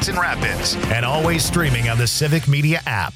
Jackson Rapids, and always streaming on the Civic Media app.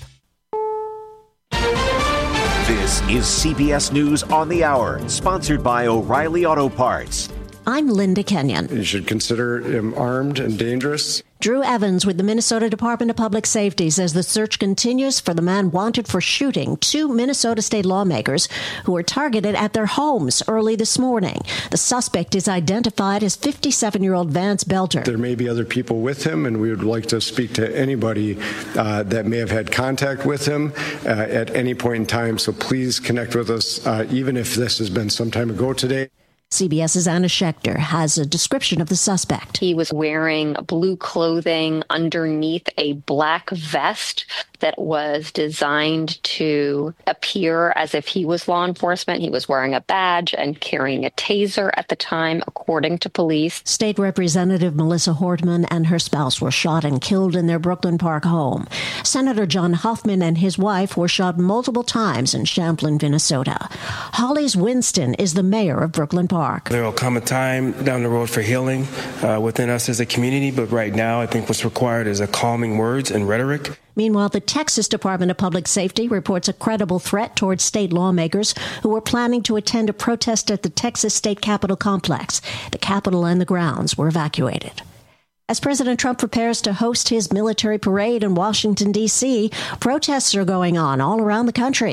This is CBS News on the Hour, sponsored by O'Reilly Auto Parts. I'm Linda Kenyon. You should consider him armed and dangerous. Drew Evans with the Minnesota Department of Public Safety says the search continues for the man wanted for shooting two Minnesota state lawmakers who were targeted at their homes early this morning. The suspect is identified as 57-year-old Vance Belter. There may be other people with him, and we would like to speak to anybody that may have had contact with him at any point in time. So please connect with us, even if this has been some time ago today. CBS's Anna Schechter has a description of the suspect. He was wearing blue clothing underneath a black vest that was designed to appear as if he was law enforcement. He was wearing a badge and carrying a taser at the time, according to police. State Representative Melissa Hortman and her spouse were shot and killed in their Brooklyn Park home. Senator John Hoffman and his wife were shot multiple times in Champlin, Minnesota. Hollis Winston is the mayor of Brooklyn Park. There will come a time down the road for healing within us as a community, but right now I think what's required is a calming words and rhetoric. Meanwhile, the Texas Department of Public Safety reports a credible threat towards state lawmakers who were planning to attend a protest at the Texas State Capitol complex. The Capitol and the grounds were evacuated. As President Trump prepares to host his military parade in Washington, D.C., protests are going on all around the country.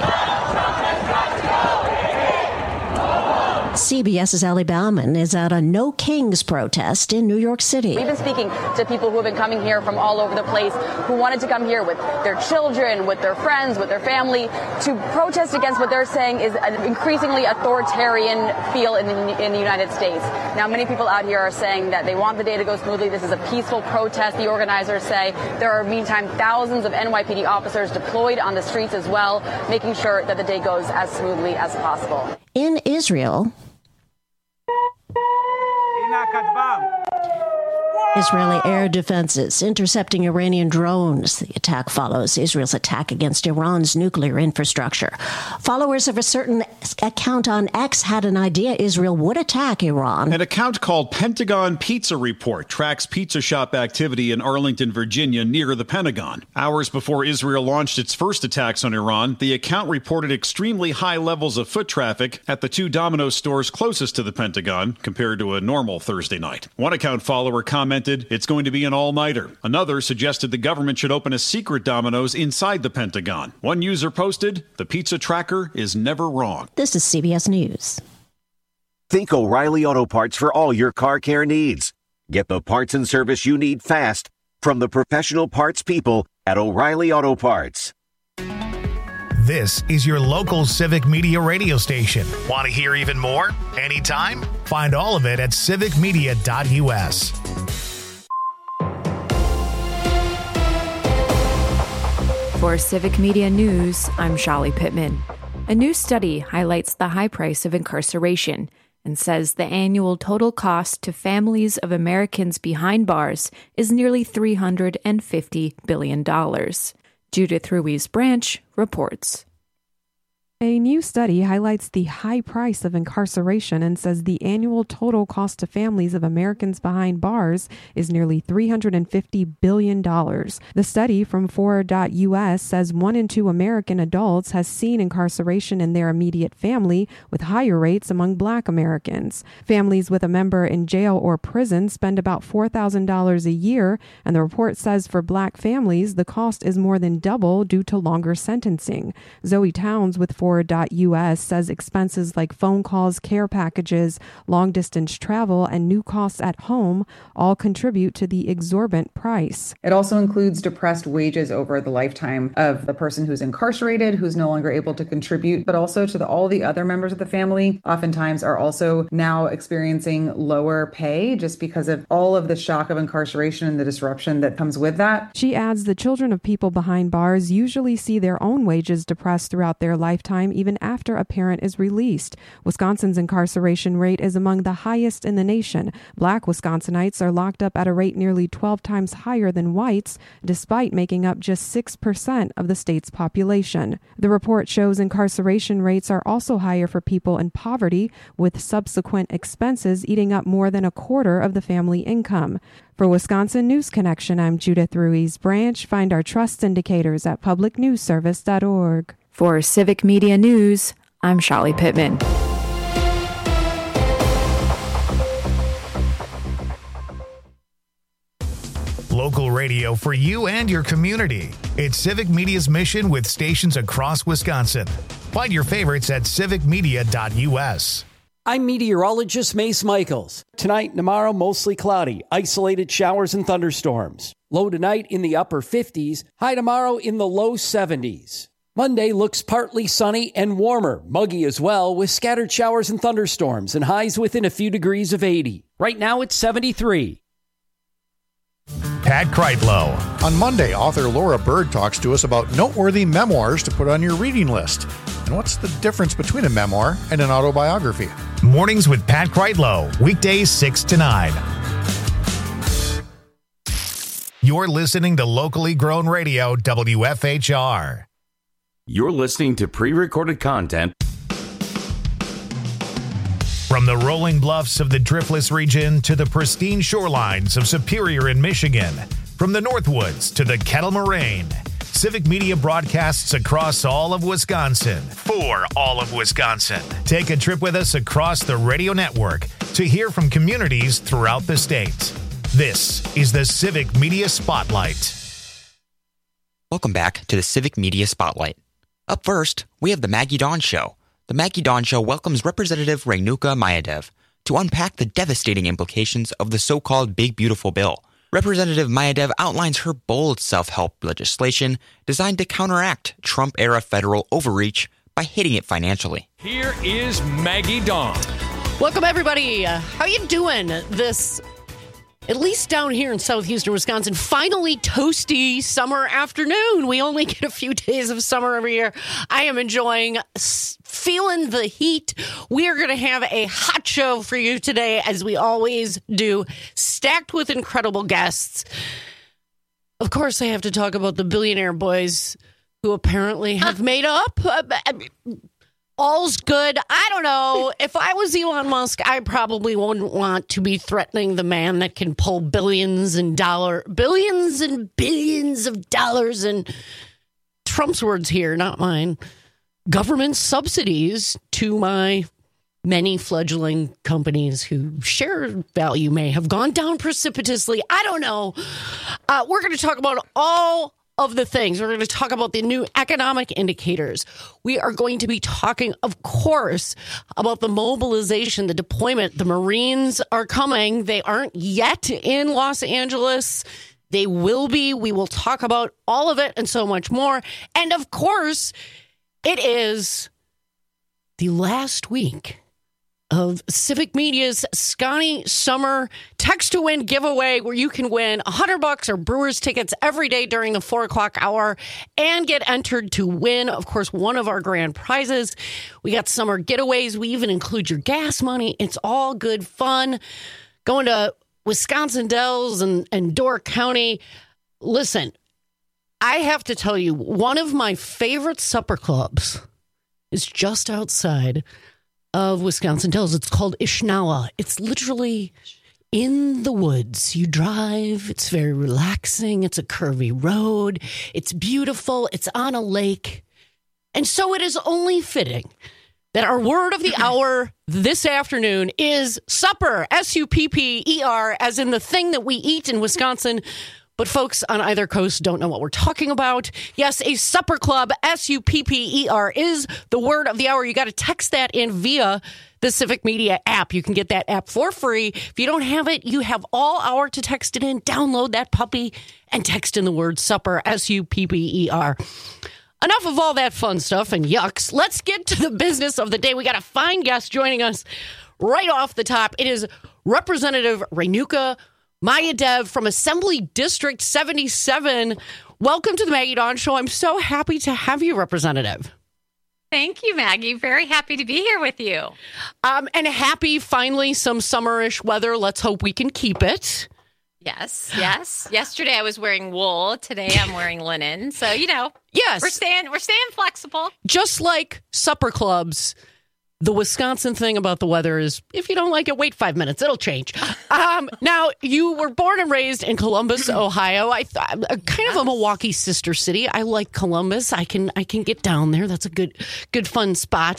CBS's Allie Bauman is at a No Kings protest in New York City. We've been speaking to people who have been coming here from all over the place who wanted to come here with their children, with their friends, with their family to protest against what they're saying is an increasingly authoritarian feel in the United States. Now, many people out here are saying that they want the day to go smoothly. This is a peaceful protest, the organizers say. There are, meantime, thousands of NYPD officers deployed on the streets as well, making sure that the day goes as smoothly as possible. In Israel, Israeli air defenses intercepting Iranian drones. The attack follows Israel's attack against Iran's nuclear infrastructure. Followers of a certain account on X had an idea Israel would attack Iran. An account called Pentagon Pizza Report tracks pizza shop activity in Arlington, Virginia, near the Pentagon. Hours before Israel launched its first attacks on Iran, the account reported extremely high levels of foot traffic at the two Domino's stores closest to the Pentagon compared to a normal Thursday night. One account follower commented, "It's going to be an all-nighter." Another suggested the government should open a secret Domino's inside the Pentagon. One user posted, "The pizza tracker is never wrong." This is CBS News. Think O'Reilly Auto Parts for all your car care needs. Get the parts and service you need fast from the professional parts people at O'Reilly Auto Parts. This is your local Civic Media radio station. Want to hear even more? Anytime? Find all of it at civicmedia.us. For Civic Media News, I'm Shali Pittman. A new study highlights the high price of incarceration and says the annual total cost to families of Americans behind bars is nearly $350 billion. Judith Ruiz Branch reports. A new study highlights the high price of incarceration and says the annual total cost to families of Americans behind bars is nearly $350 billion. The study from Forward.us says 1 in 2 American adults has seen incarceration in their immediate family, with higher rates among Black Americans. Families with a member in jail or prison spend about $4,000 a year, and the report says for Black families, the cost is more than double due to longer sentencing. Zoe Towns with Forward.us says expenses like phone calls, care packages, long-distance travel, and new costs at home all contribute to the exorbitant price. It also includes depressed wages over the lifetime of the person who's incarcerated, who's no longer able to contribute, but also to all the other members of the family oftentimes are also now experiencing lower pay just because of all of the shock of incarceration and the disruption that comes with that. She adds the children of people behind bars usually see their own wages depressed throughout their lifetime time even after a parent is released. Wisconsin's incarceration rate is among the highest in the nation. Black Wisconsinites are locked up at a rate nearly 12 times higher than whites, despite making up just 6% of the state's population. The report shows incarceration rates are also higher for people in poverty, with subsequent expenses eating up more than a quarter of the family income. For Wisconsin News Connection, I'm Judith Ruiz Branch. Find our trust indicators at publicnewsservice.org. For Civic Media News, I'm Shali Pittman. Local radio for you and your community. It's Civic Media's mission with stations across Wisconsin. Find your favorites at civicmedia.us. I'm meteorologist Mace Michaels. Tonight and tomorrow, mostly cloudy, isolated showers and thunderstorms. Low tonight in the upper 50s, high tomorrow in the low 70s. Monday looks partly sunny and warmer, muggy as well, with scattered showers and thunderstorms and highs within a few degrees of 80. Right now it's 73. Pat Kreitlow. On Monday, author Laura Bird talks to us about noteworthy memoirs to put on your reading list. And what's the difference between a memoir and an autobiography? Mornings with Pat Kreitlow, weekdays 6 to 9. You're listening to locally grown radio, WFHR. You're listening to pre-recorded content from the rolling bluffs of the Driftless region to the pristine shorelines of Superior in Michigan, from the Northwoods to the Kettle Moraine. Civic Media broadcasts across all of Wisconsin for all of Wisconsin. Take a trip with us across the radio network to hear from communities throughout the state. This is the Civic Media Spotlight. Welcome back to the Civic Media Spotlight. Up first, we have the Maggie Dawn Show. The Maggie Dawn Show welcomes Representative Renuka Mayadev to unpack the devastating implications of the so-called Big Beautiful Bill. Representative Mayadev outlines her bold self-help legislation designed to counteract Trump-era federal overreach by hitting it financially. Here is Maggie Dawn. Welcome, everybody. How you doing this, at least down here in South Houston, Wisconsin, finally toasty summer afternoon? We only get a few days of summer every year. I am enjoying feeling the heat. We are going to have a hot show for you today, as we always do, stacked with incredible guests. Of course, I have to talk about the billionaire boys who apparently have made up. All's good. I don't know. If I was Elon Musk, I probably wouldn't want to be threatening the man that can pull billions and billions of dollars, and Trump's words here, not mine, government subsidies to my many fledgling companies whose share value may have gone down precipitously. I don't know. We're going to talk about all of the things. We're going to talk about the new economic indicators. We are going to be talking, of course, about the mobilization, the deployment. The Marines are coming. They aren't yet in Los Angeles. They will be. We will talk about all of it and so much more. And of course, it is the last week of Civic Media's Scotty Summer Text to Win giveaway, where you can win $100 or Brewers tickets every day during the 4 o'clock hour and get entered to win, of course, one of our grand prizes. We got summer getaways. We even include your gas money. It's all good fun. Going to Wisconsin Dells and Door County. Listen, I have to tell you, one of my favorite supper clubs is just outside of Wisconsin Dells. It's called Ishnawa. It's literally in the woods. You drive. It's very relaxing. It's a curvy road. It's beautiful. It's on a lake. And so it is only fitting that our word of the hour this afternoon is supper, S-U-P-P-E-R, as in the thing that we eat in Wisconsin. But folks on either coast don't know what we're talking about. Yes, a supper club, S-U-P-P-E-R, is the word of the hour. You got to text that in via the Civic Media app. You can get that app for free. If you don't have it, you have all hour to text it in. Download that puppy and text in the word supper, S-U-P-P-E-R. Enough of all that fun stuff and yucks. Let's get to the business of the day. We got a fine guest joining us right off the top. It is Representative Renuka Mayadev from Assembly District 77. Welcome to the Maggie Dawn Show. I'm so happy to have you, Representative. Thank you, Maggie. Very happy to be here with you. And happy, finally, some summerish weather. Let's hope we can keep it. Yes. Yesterday I was wearing wool. Today I'm wearing linen. So, yes, we're staying flexible. Just like supper clubs, the Wisconsin thing about the weather is if you don't like it, wait 5 minutes. It'll change. Now, you were born and raised in Columbus, Ohio. Kind of a Milwaukee sister city. I like Columbus. I can get down there. That's a good fun spot.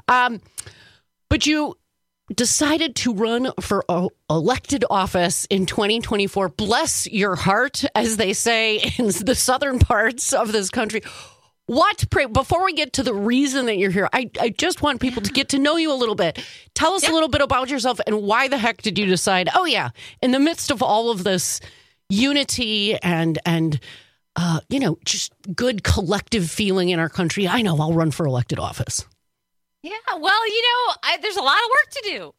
But you decided to run for elected office in 2024. Bless your heart, as they say in the southern parts of this country. Before we get to the reason that you're here, I just want people to get to know you a little bit. Tell us a little bit about yourself and why the heck did you decide, in the midst of all of this unity and just good collective feeling in our country, I'll run for elected office. Yeah, well, there's a lot of work to do.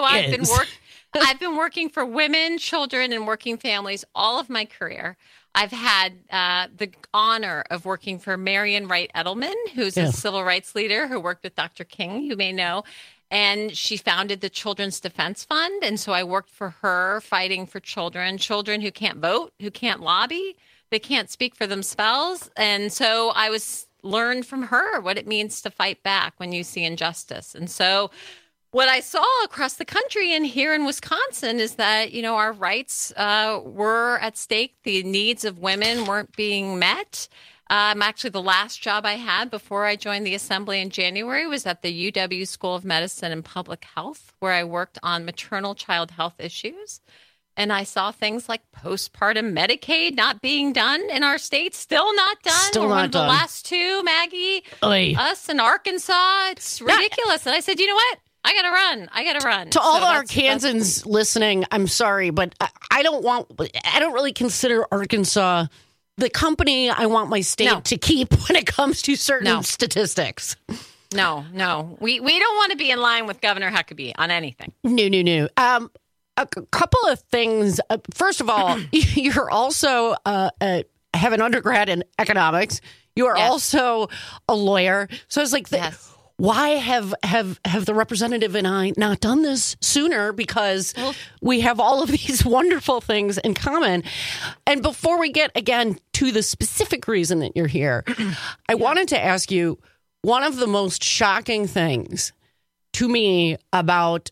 I've been working for women, children, and working families all of my career. I've had the honor of working for Marian Wright Edelman, who's a civil rights leader who worked with Dr. King, you may know. And she founded the Children's Defense Fund. And so I worked for her fighting for children who can't vote, who can't lobby, they can't speak for themselves. And so I learned from her what it means to fight back when you see injustice. And so what I saw across the country and here in Wisconsin is that, our rights were at stake. The needs of women weren't being met. Actually, the last job I had before I joined the Assembly in January was at the UW School of Medicine and Public Health, where I worked on maternal child health issues. And I saw things like postpartum Medicaid not being done in our state, still not done. Still We're not one of the done. last two, Maggie. Oy. Us in Arkansas. It's ridiculous. And I said, you know what? I got to run. To all our Arkansans listening, I'm sorry, but I don't really consider Arkansas the company I want my state to keep when it comes to certain statistics. No. We don't want to be in line with Governor Huckabee on anything. No. A couple of things. First of all, you're also have an undergrad in economics. You are also a lawyer. So I was like, why have the representative and I not done this sooner? Because we have all of these wonderful things in common. And before we get, again, to the specific reason that you're here, I wanted to ask you, one of the most shocking things to me about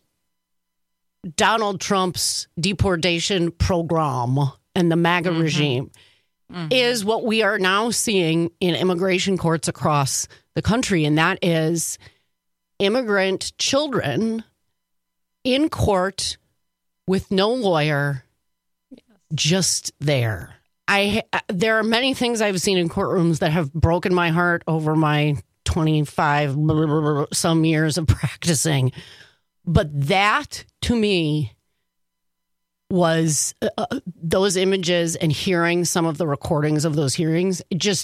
Donald Trump's deportation program and the MAGA regime is what we are now seeing in immigration courts across the country, and that is immigrant children in court with no lawyer, just there. There are many things I've seen in courtrooms that have broken my heart over my 25 some years of practicing. But that, to me, was those images and hearing some of the recordings of those hearings.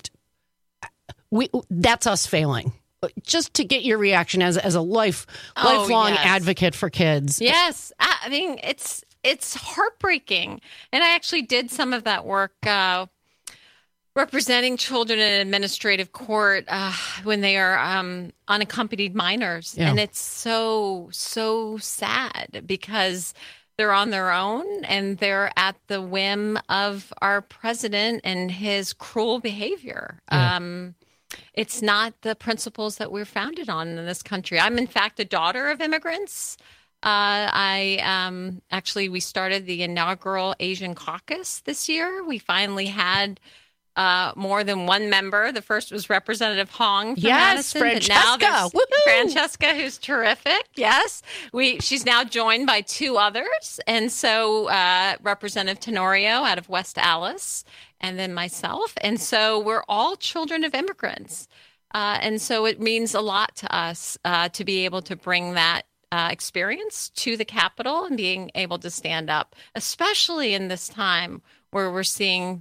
That's us failing. Just to get your reaction as a lifelong advocate for kids. Yes, I mean it's heartbreaking, and I actually did some of that work representing children in administrative court when they are unaccompanied minors. Yeah. And it's so sad because they're on their own and they're at the whim of our president and his cruel behavior. Yeah. It's not the principles that we're founded on in this country. I'm, in fact, a daughter of immigrants. We started the inaugural Asian Caucus this year. We finally had more than one member. The first was Representative Hong from Madison. Francesca. But now Francesca, who's terrific. Yes. She's now joined by two others. And so Representative Tenorio out of West Allis, and then myself. And so we're all children of immigrants. And so it means a lot to us to be able to bring that experience to the Capitol and being able to stand up, especially in this time where we're seeing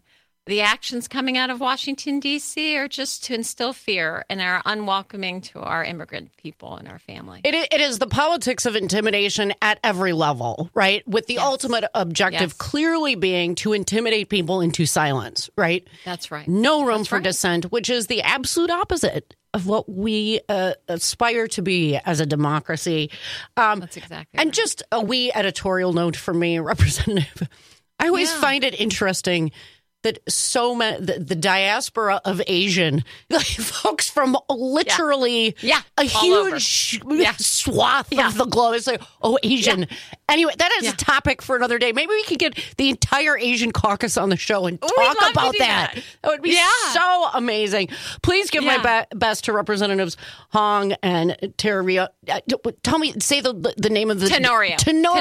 the actions coming out of Washington, D.C. are just to instill fear and are unwelcoming to our immigrant people and our family. It is the politics of intimidation at every level, right? With the ultimate objective clearly being to intimidate people into silence, right? That's right. No room for dissent, which is the absolute opposite of what we aspire to be as a democracy. That's exactly And just a wee editorial note for me, Representative. I always find it interesting that so many, the diaspora of Asian, like folks from literally a huge swath of the globe. It's like, Asian. Yeah. Anyway, that is a topic for another day. Maybe we can get the entire Asian caucus on the show and talk about that. That would be so amazing. Please give my best to Representatives Hong and Tenorio. Tell me, say the name of the... Tenorio.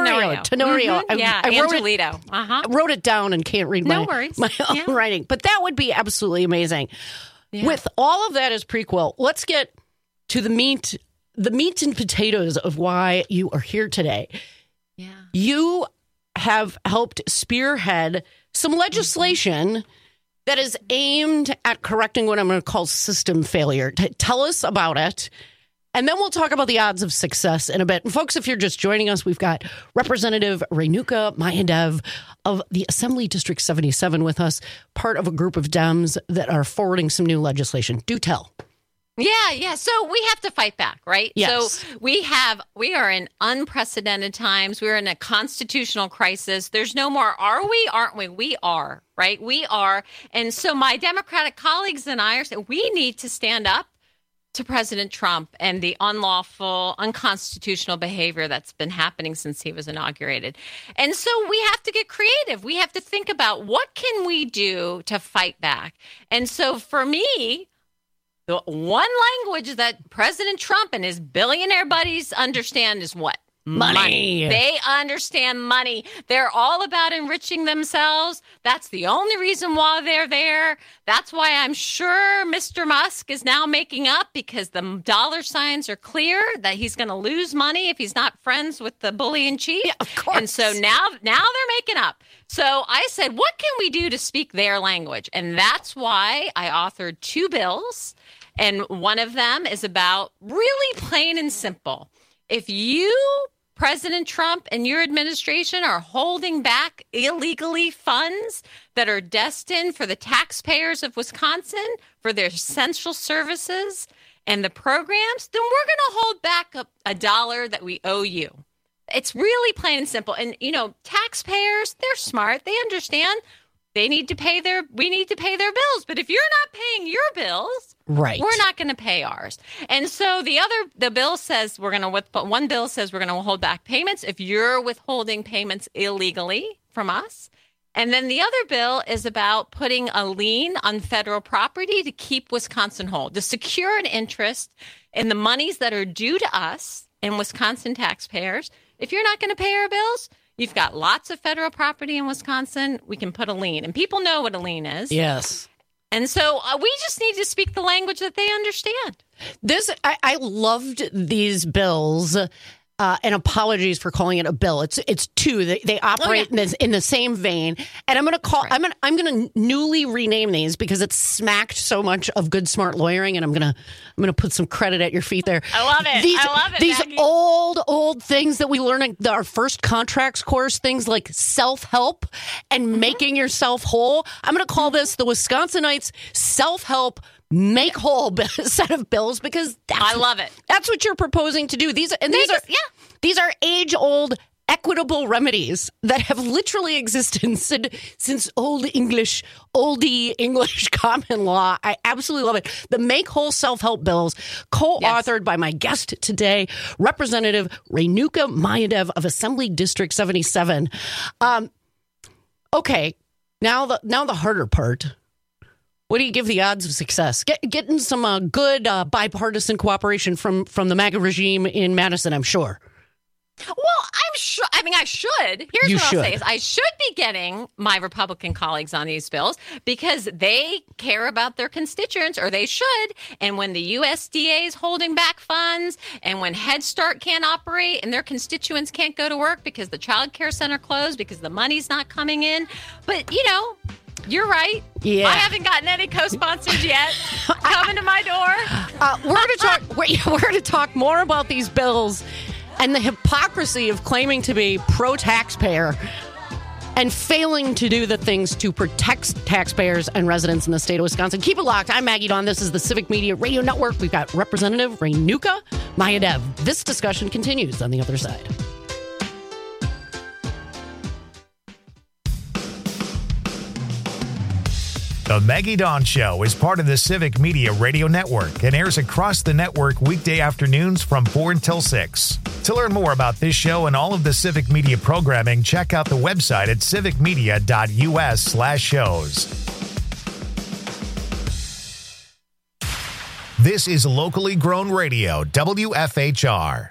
Tenorio. Angelito. I wrote it down and can't read my own writing. But that would be absolutely amazing. Yeah. With all of that as prequel, let's get to the meat and potatoes of why you are here today. Yeah. You have helped spearhead some legislation that is aimed at correcting what I'm going to call system failure. Tell us about it. And then we'll talk about the odds of success in a bit. And folks, if you're just joining us, we've got Representative Renuka Mayadev of the Assembly District 77 with us, part of a group of Dems that are forwarding some new legislation. Do tell. Yeah. So we have to fight back, right? Yes. So we are in unprecedented times. We're in a constitutional crisis. There's no more, are we? Aren't we? We are, right? We are. And so my Democratic colleagues and I are saying we need to stand up to President Trump and the unlawful, unconstitutional behavior that's been happening since he was inaugurated. And so we have to get creative. We have to think about what can we do to fight back. And so for me, the one language that President Trump and his billionaire buddies understand is what? Money. They understand money. They're all about enriching themselves. That's the only reason why they're there. That's why I'm sure Mr. Musk is now making up, because the dollar signs are clear that he's going to lose money if he's not friends with the bully in chief. Yeah, of course. And so now they're making up. So I said, what can we do to speak their language? And that's why I authored 2 bills. And one of them is about really plain and simple. If you, President Trump, and your administration are holding back illegally funds that are destined for the taxpayers of Wisconsin, for their essential services and the programs, then we're going to hold back a dollar that we owe you. It's really plain and simple. And, taxpayers, they're smart. They understand we need to pay their bills. But if you're not paying your bills, right, we're not going to pay ours. And so the bill says one bill says we're going to hold back payments if you're withholding payments illegally from us. And then the other bill is about putting a lien on federal property to keep Wisconsin whole, to secure an interest in the monies that are due to us and Wisconsin taxpayers. If you're not going to pay our bills, you've got lots of federal property in Wisconsin. We can put a lien, and people know what a lien is. Yes. And so we just need to speak the language that they understand. I loved these bills. And apologies for calling it a bill. It's 2. They operate in the same vein. And I'm going to call. Right. I'm going to newly rename these because it's smacked so much of good, smart lawyering. And I'm going to put some credit at your feet there. I love it. These Maggie. old things that we learn in our first contracts course, things like self-help and making yourself whole. I'm going to call this the Wisconsinites self-help make whole set of bills, because I love it. That's what you're proposing to do. These are age-old equitable remedies that have literally existed since oldie English common law. I absolutely love it. The Make Whole Self-Help bills, co-authored by my guest today, Representative Renuka Mayadev of Assembly District 77. Okay, now the harder part. What do you give the odds of success? Getting some good bipartisan cooperation from the MAGA regime in Madison, I'm sure. Well, I'm sure. I mean, I should. Here's what I'll say is I should be getting my Republican colleagues on these bills because they care about their constituents, or they should. And when the USDA is holding back funds, and when Head Start can't operate and their constituents can't go to work because the child care center closed because the money's not coming in. But, You're right. Yeah. I haven't gotten any co-sponsors yet. Coming to my door. We're going to talk more about these bills and the hypocrisy of claiming to be pro-taxpayer and failing to do the things to protect taxpayers and residents in the state of Wisconsin. Keep it locked. I'm Maggie Dawn. This is the Civic Media Radio Network. We've got Representative Renuka Mayadev. This discussion continues on the other side. The Maggie Dawn Show is part of the Civic Media Radio Network and airs across the network weekday afternoons from 4 until 6. To learn more about this show and all of the Civic Media programming, check out the website at civicmedia.us/shows. This is locally grown radio, WFHR.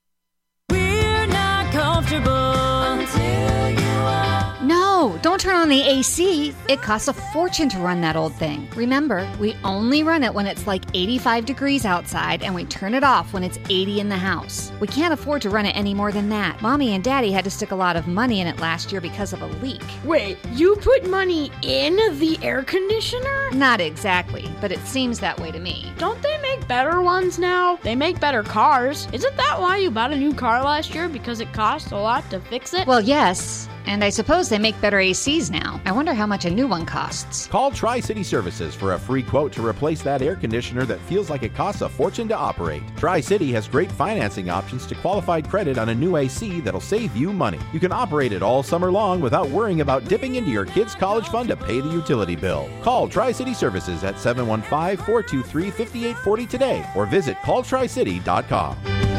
We're not comfortable until you are. No, don't turn on the AC. It costs a fortune to run that old thing. Remember, we only run it when it's like 85 degrees outside, and we turn it off when it's 80 in the house. We can't afford to run it any more than that. Mommy and Daddy had to stick a lot of money in it last year because of a leak. Wait, you put money in the air conditioner? Not exactly, but it seems that way to me. Don't they make better ones now? They make better cars. Isn't that why you bought a new car last year? Because it cost a lot to fix it? Well, yes. And I suppose they make better ACs now. I wonder how much a new one costs. Call Tri-City Services for a free quote to replace that air conditioner that feels like it costs a fortune to operate. Tri-City has great financing options to qualified credit on a new AC that'll save you money. You can operate it all summer long without worrying about dipping into your kids' college fund to pay the utility bill. Call Tri-City Services at 715-423-5840 today or visit calltricity.com.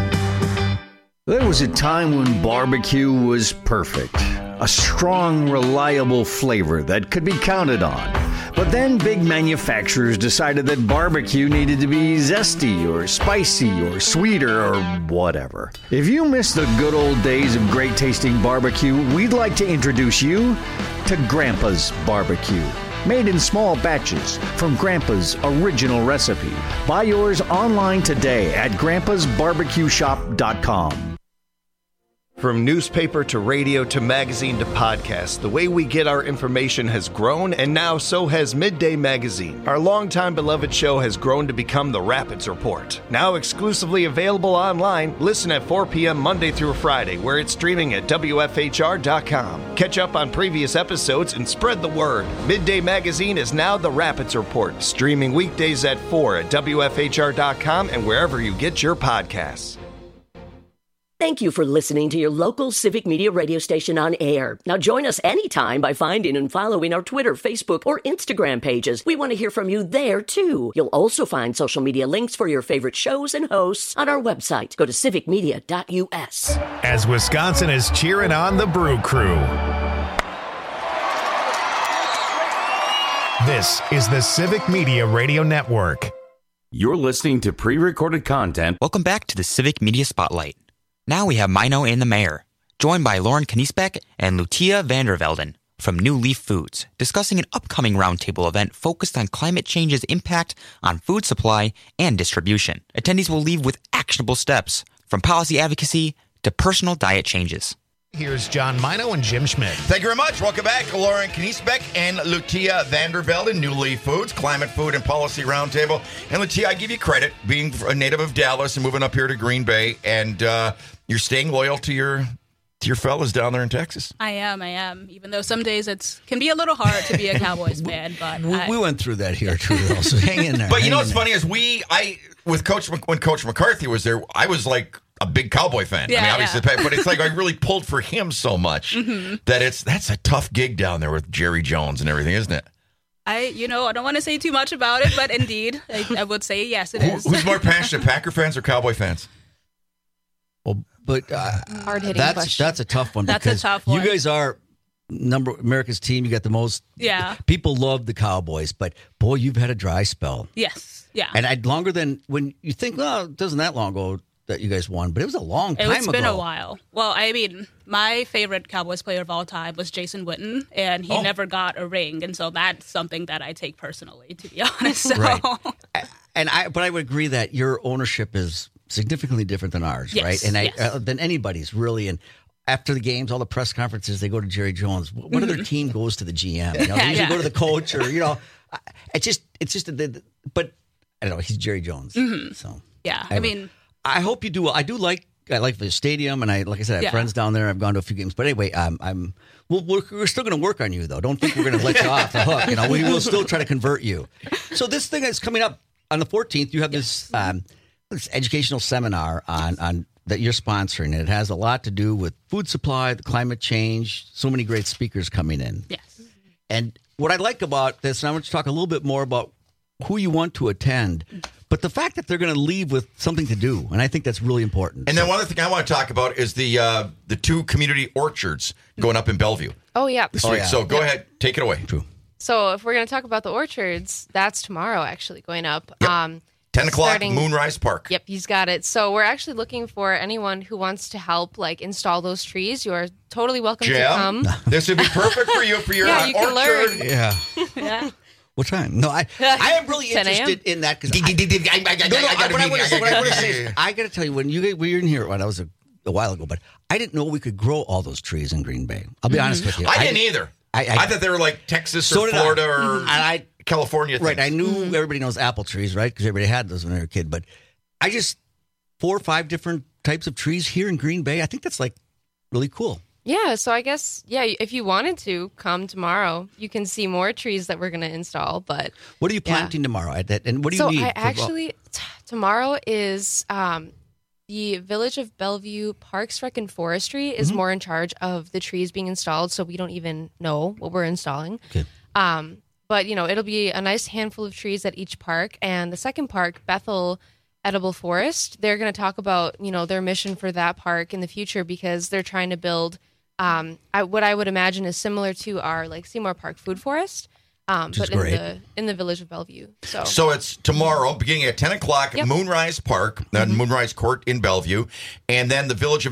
There was a time when barbecue was perfect. A strong, reliable flavor that could be counted on. But then big manufacturers decided that barbecue needed to be zesty or spicy or sweeter or whatever. If you miss the good old days of great tasting barbecue, we'd like to introduce you to Grandpa's Barbecue. Made in small batches from Grandpa's original recipe. Buy yours online today at grandpasbarbecueshop.com. From newspaper to radio to magazine to podcast, the way we get our information has grown, and now so has Midday Magazine. Our longtime beloved show has grown to become the Rapids Report. Now exclusively available online, listen at 4 p.m. Monday through Friday, where it's streaming at WFHR.com. Catch up on previous episodes and spread the word. Midday Magazine is now the Rapids Report, streaming weekdays at 4 at WFHR.com and wherever you get your podcasts. Thank you for listening to your local Civic Media radio station on air. Now join us anytime by finding and following our Twitter, Facebook, or Instagram pages. We want to hear from you there, too. You'll also find social media links for your favorite shows and hosts on our website. Go to civicmedia.us. As Wisconsin is cheering on the Brew Crew. This is the Civic Media Radio Network. You're listening to pre-recorded content. Welcome back to the Civic Media Spotlight. Now we have Mino and the Mayor, joined by Lauren Kniesbeck and Lucia Vandervelden from New Leaf Foods, discussing an upcoming roundtable event focused on climate change's impact on food supply and distribution. Attendees will leave with actionable steps, from policy advocacy to personal diet changes. Here's John Mino and Jim Schmidt. Thank you very much. Welcome back. Lauren Kniesbeck and Lucia Vandervelden, New Leaf Foods, Climate, Food, and Policy Roundtable. And Lucia, I give you credit, being a native of Dallas and moving up here to Green Bay, and you're staying loyal to your fellas down there in Texas. I am. Even though some days it can be a little hard to be a Cowboys fan, but we went through that here too. So hang in there. But you know what's funny is when Coach McCarthy was there, I was like a big Cowboy fan. Yeah, I mean, obviously, but it's like I really pulled for him so much that that's a tough gig down there with Jerry Jones and everything, isn't it? I don't want to say too much about it, but indeed, I would say yes, it is. Who's more passionate, Packer fans or Cowboy fans? Well, but hard-hitting question. That's a tough one. That's a tough one. You guys are America's team. You got the most. Yeah. People love the Cowboys, but boy, you've had a dry spell. Yes. Yeah. And longer than when you think. Well, it wasn't that long ago that you guys won, but it was a long time ago. It's been a while. Well, I mean, my favorite Cowboys player of all time was Jason Witten, and he never got a ring, and so that's something that I take personally, to be honest. So. Right. But I would agree that your ownership is significantly different than ours, yes, right? And than anybody's really. And after the games, all the press conferences, they go to Jerry Jones. What other team goes to the GM? You know, they usually go to the coach, or it's just. But I don't know. He's Jerry Jones, so yeah. I hope you do well. I like the stadium, and like I said, I have friends down there. I've gone to a few games, but anyway, we're still going to work on you, though. Don't think we're going to let you off the hook. You know, we will still try to convert you. So this thing is coming up on the 14th. You have this educational seminar on that you're sponsoring. It has a lot to do with food supply, the climate change. So many great speakers coming in. Yes. And what I like about this, and I want to talk a little bit more about who you want to attend, but the fact that they're going to leave with something to do, and I think that's really important. And then one other thing I want to talk about is the 2 community orchards going up in Bellevue. Oh, yeah. This week. So go ahead, take it away. True. So if we're going to talk about the orchards, that's tomorrow actually going up. Yep. 10 o'clock, Moonrise Park. Yep, he's got it. So we're actually looking for anyone who wants to help, install those trees. You are totally welcome to come. This would be perfect for you for your you can orchard. learn. Yeah. Yeah. What time? No, I am really interested in that because I got to tell you, when you were in here, that was a while ago, but I didn't know we could grow all those trees in Green Bay. I'll be honest with you. I didn't either. I thought they were like Texas or Florida or California things. Right, I knew everybody knows apple trees, right? Because everybody had those when they were a kid. But 4 or 5 different types of trees here in Green Bay. I think that's really cool. Yeah, so I guess, if you wanted to come tomorrow, you can see more trees that we're going to install. But what are you planting tomorrow? And what do you need? Tomorrow is the Village of Bellevue Parks, Rec, and Forestry is more in charge of the trees being installed, so we don't even know what we're installing. Okay. But, it'll be a nice handful of trees at each park. And the second park, Bethel Edible Forest, they're going to talk about, their mission for that park in the future because they're trying to build what I would imagine is similar to our Seymour Park Food Forest, but in the Village of Bellevue. So it's tomorrow, beginning at 10 o'clock, Moonrise Park, Moonrise Court in Bellevue, and then the Village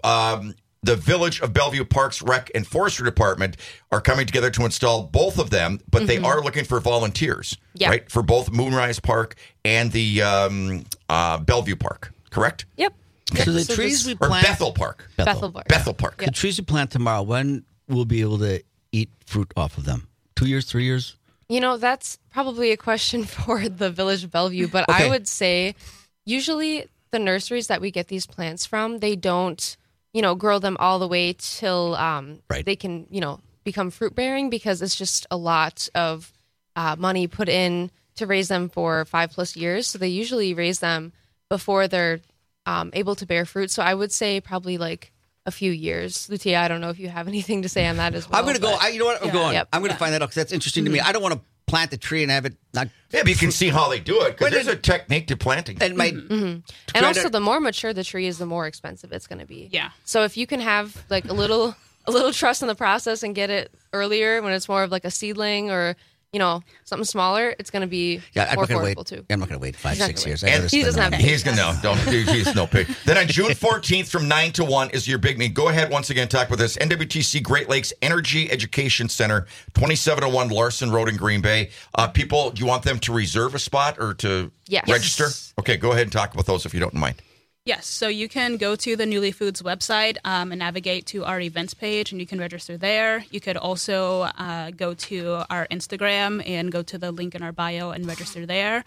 of Bellevue Parks, Rec, and Forestry Department are coming together to install both of them, but they are looking for volunteers, right, for both Moonrise Park and the Bellevue Park, correct? Yep. Okay. So the trees we plant... Or Bethel Park. Bethel Park. The trees we plant tomorrow, when we'll be able to eat fruit off of them? 2 years, 3 years? That's probably a question for the Village of Bellevue, but I would say usually the nurseries that we get these plants from, they don't, grow them all the way till they can, become fruit-bearing because it's just a lot of money put in to raise them for 5+ years. So they usually raise them before they're able to bear fruit. So I would say probably a few years. Lutia, I don't know if you have anything to say on that as well. I'm going to go. You know what? I'm going. Yep. I'm going to find that out because that's interesting to me. I don't want to plant the tree and have it not. Yeah, but you can see how they do it because there's a technique to planting. And also, the more mature the tree is, the more expensive it's going to be. Yeah. So if you can have a little trust in the process and get it earlier when it's more of a seedling or something smaller, it's going to be more affordable too. I'm not going to wait 5-6 years. And he doesn't have He's going to he's no pig. Then on June 14th from 9 to 1 is your big meeting. Go ahead once again, talk with us. NWTC Great Lakes Energy Education Center, 2701 Larson Road in Green Bay. People, do you want them to reserve a spot or to register? Okay, go ahead and talk about those if you don't mind. Yes, so you can go to the Newly Foods website and navigate to our events page, and you can register there. You could also go to our Instagram and go to the link in our bio and register there.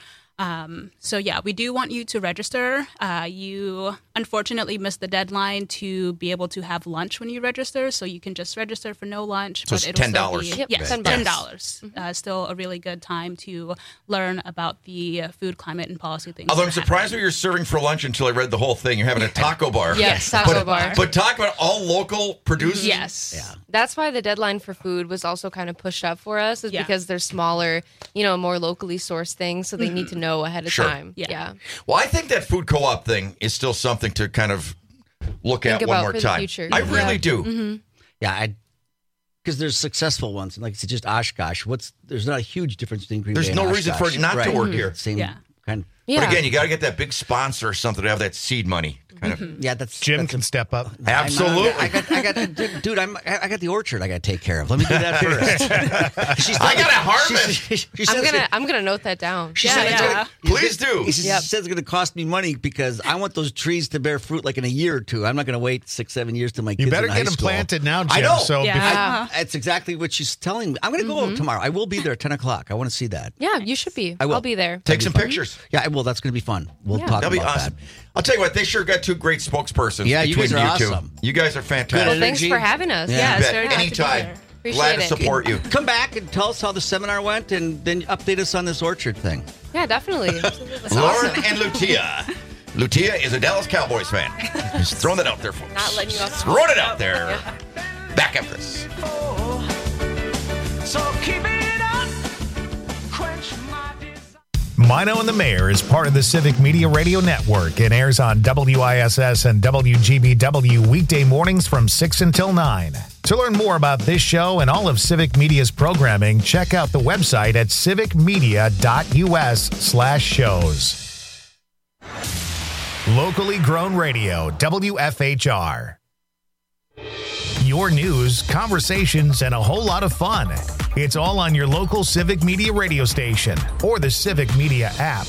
We do want you to register. You unfortunately missed the deadline to be able to have lunch when you register, so you can just register for no lunch. So it's $10. Yes, $10. Still a really good time to learn about the food, climate, and policy things. Although I'm surprised that you're serving for lunch until I read the whole thing. You're having a taco bar. Yes, taco bar. But talk about all local producers. Yes. Yeah. That's why the deadline for food was also kind of pushed up for us, is because they're smaller, more locally sourced things, so they need to know ahead of time. Yeah. Well, I think that food co-op thing is still something to kind of look at one more time. I really do. Mm-hmm. Yeah, because there's successful ones, and like I said, just Oshkosh. There's not a huge difference between Green Bay and Oshkosh. There's no reason for it not to work here. Same kind. Yeah. But again, you got to get that big sponsor or something to have that seed money. Kind of. Yeah, Jim can step up. Absolutely. I got the orchard I got to take care of. Let me do that first. I got to harvest. I'm gonna note that down. Please do. She says it's going to cost me money because I want those trees to bear fruit like in a year or two. I'm not going to wait 6-7 years till my kids. You better in high get them school. planted now, Jim. I know. So that's exactly what she's telling me. I'm going to go tomorrow. I will be there at 10 o'clock. I want to see that. Yeah, you should be. I'll be there. Take some pictures. Yeah, I will. That's going to be fun. We'll talk That'll about be awesome. that. I'll tell you what, they sure got two great spokespersons. Yeah, you between guys are two. awesome. You guys are fantastic. Well, thanks for having us. Yeah, it's very nice to be anytime. here. Appreciate Glad to it. support you. Come back and tell us how the seminar went and then update us on this orchard thing. Yeah, definitely. Lauren and Lutia. Lutia is a Dallas Cowboys fan. Just throwing that out there, folks. Not letting you off. Throwing it out there. Back after this. So keep it up. Quench my Mino and the Mayor is part of the Civic Media Radio Network and airs on WISS and WGBW weekday mornings from 6 until 9. To learn more about this show and all of Civic Media's programming, check out the website at civicmedia.us/shows. Locally grown radio, WFHR. Your news, conversations, and a whole lot of fun. It's all on your local Civic Media radio station or the Civic Media app.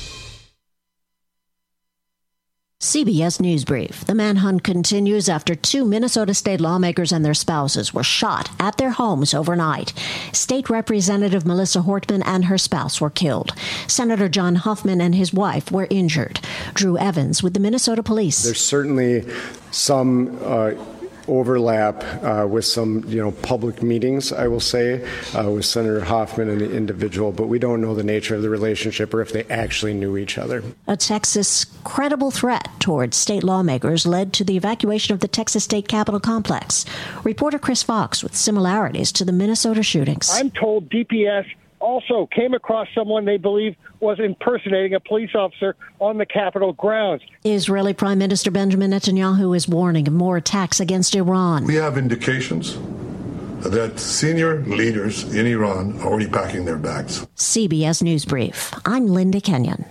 CBS News Brief. The manhunt continues after 2 Minnesota state lawmakers and their spouses were shot at their homes overnight. State Representative Melissa Hortman and her spouse were killed. Senator John Huffman and his wife were injured. Drew Evans with the Minnesota Police. There's certainly some overlap with some, public meetings, I will say, with Senator Hoffman and the individual, but we don't know the nature of the relationship or if they actually knew each other. A Texas credible threat towards state lawmakers led to the evacuation of the Texas State Capitol complex. Reporter Chris Fox with similarities to the Minnesota shootings. I'm told DPS also came across someone they believe was impersonating a police officer on the Capitol grounds. Israeli Prime Minister Benjamin Netanyahu is warning of more attacks against Iran. We have indications that senior leaders in Iran are already packing their bags. CBS News Brief. I'm Linda Kenyon.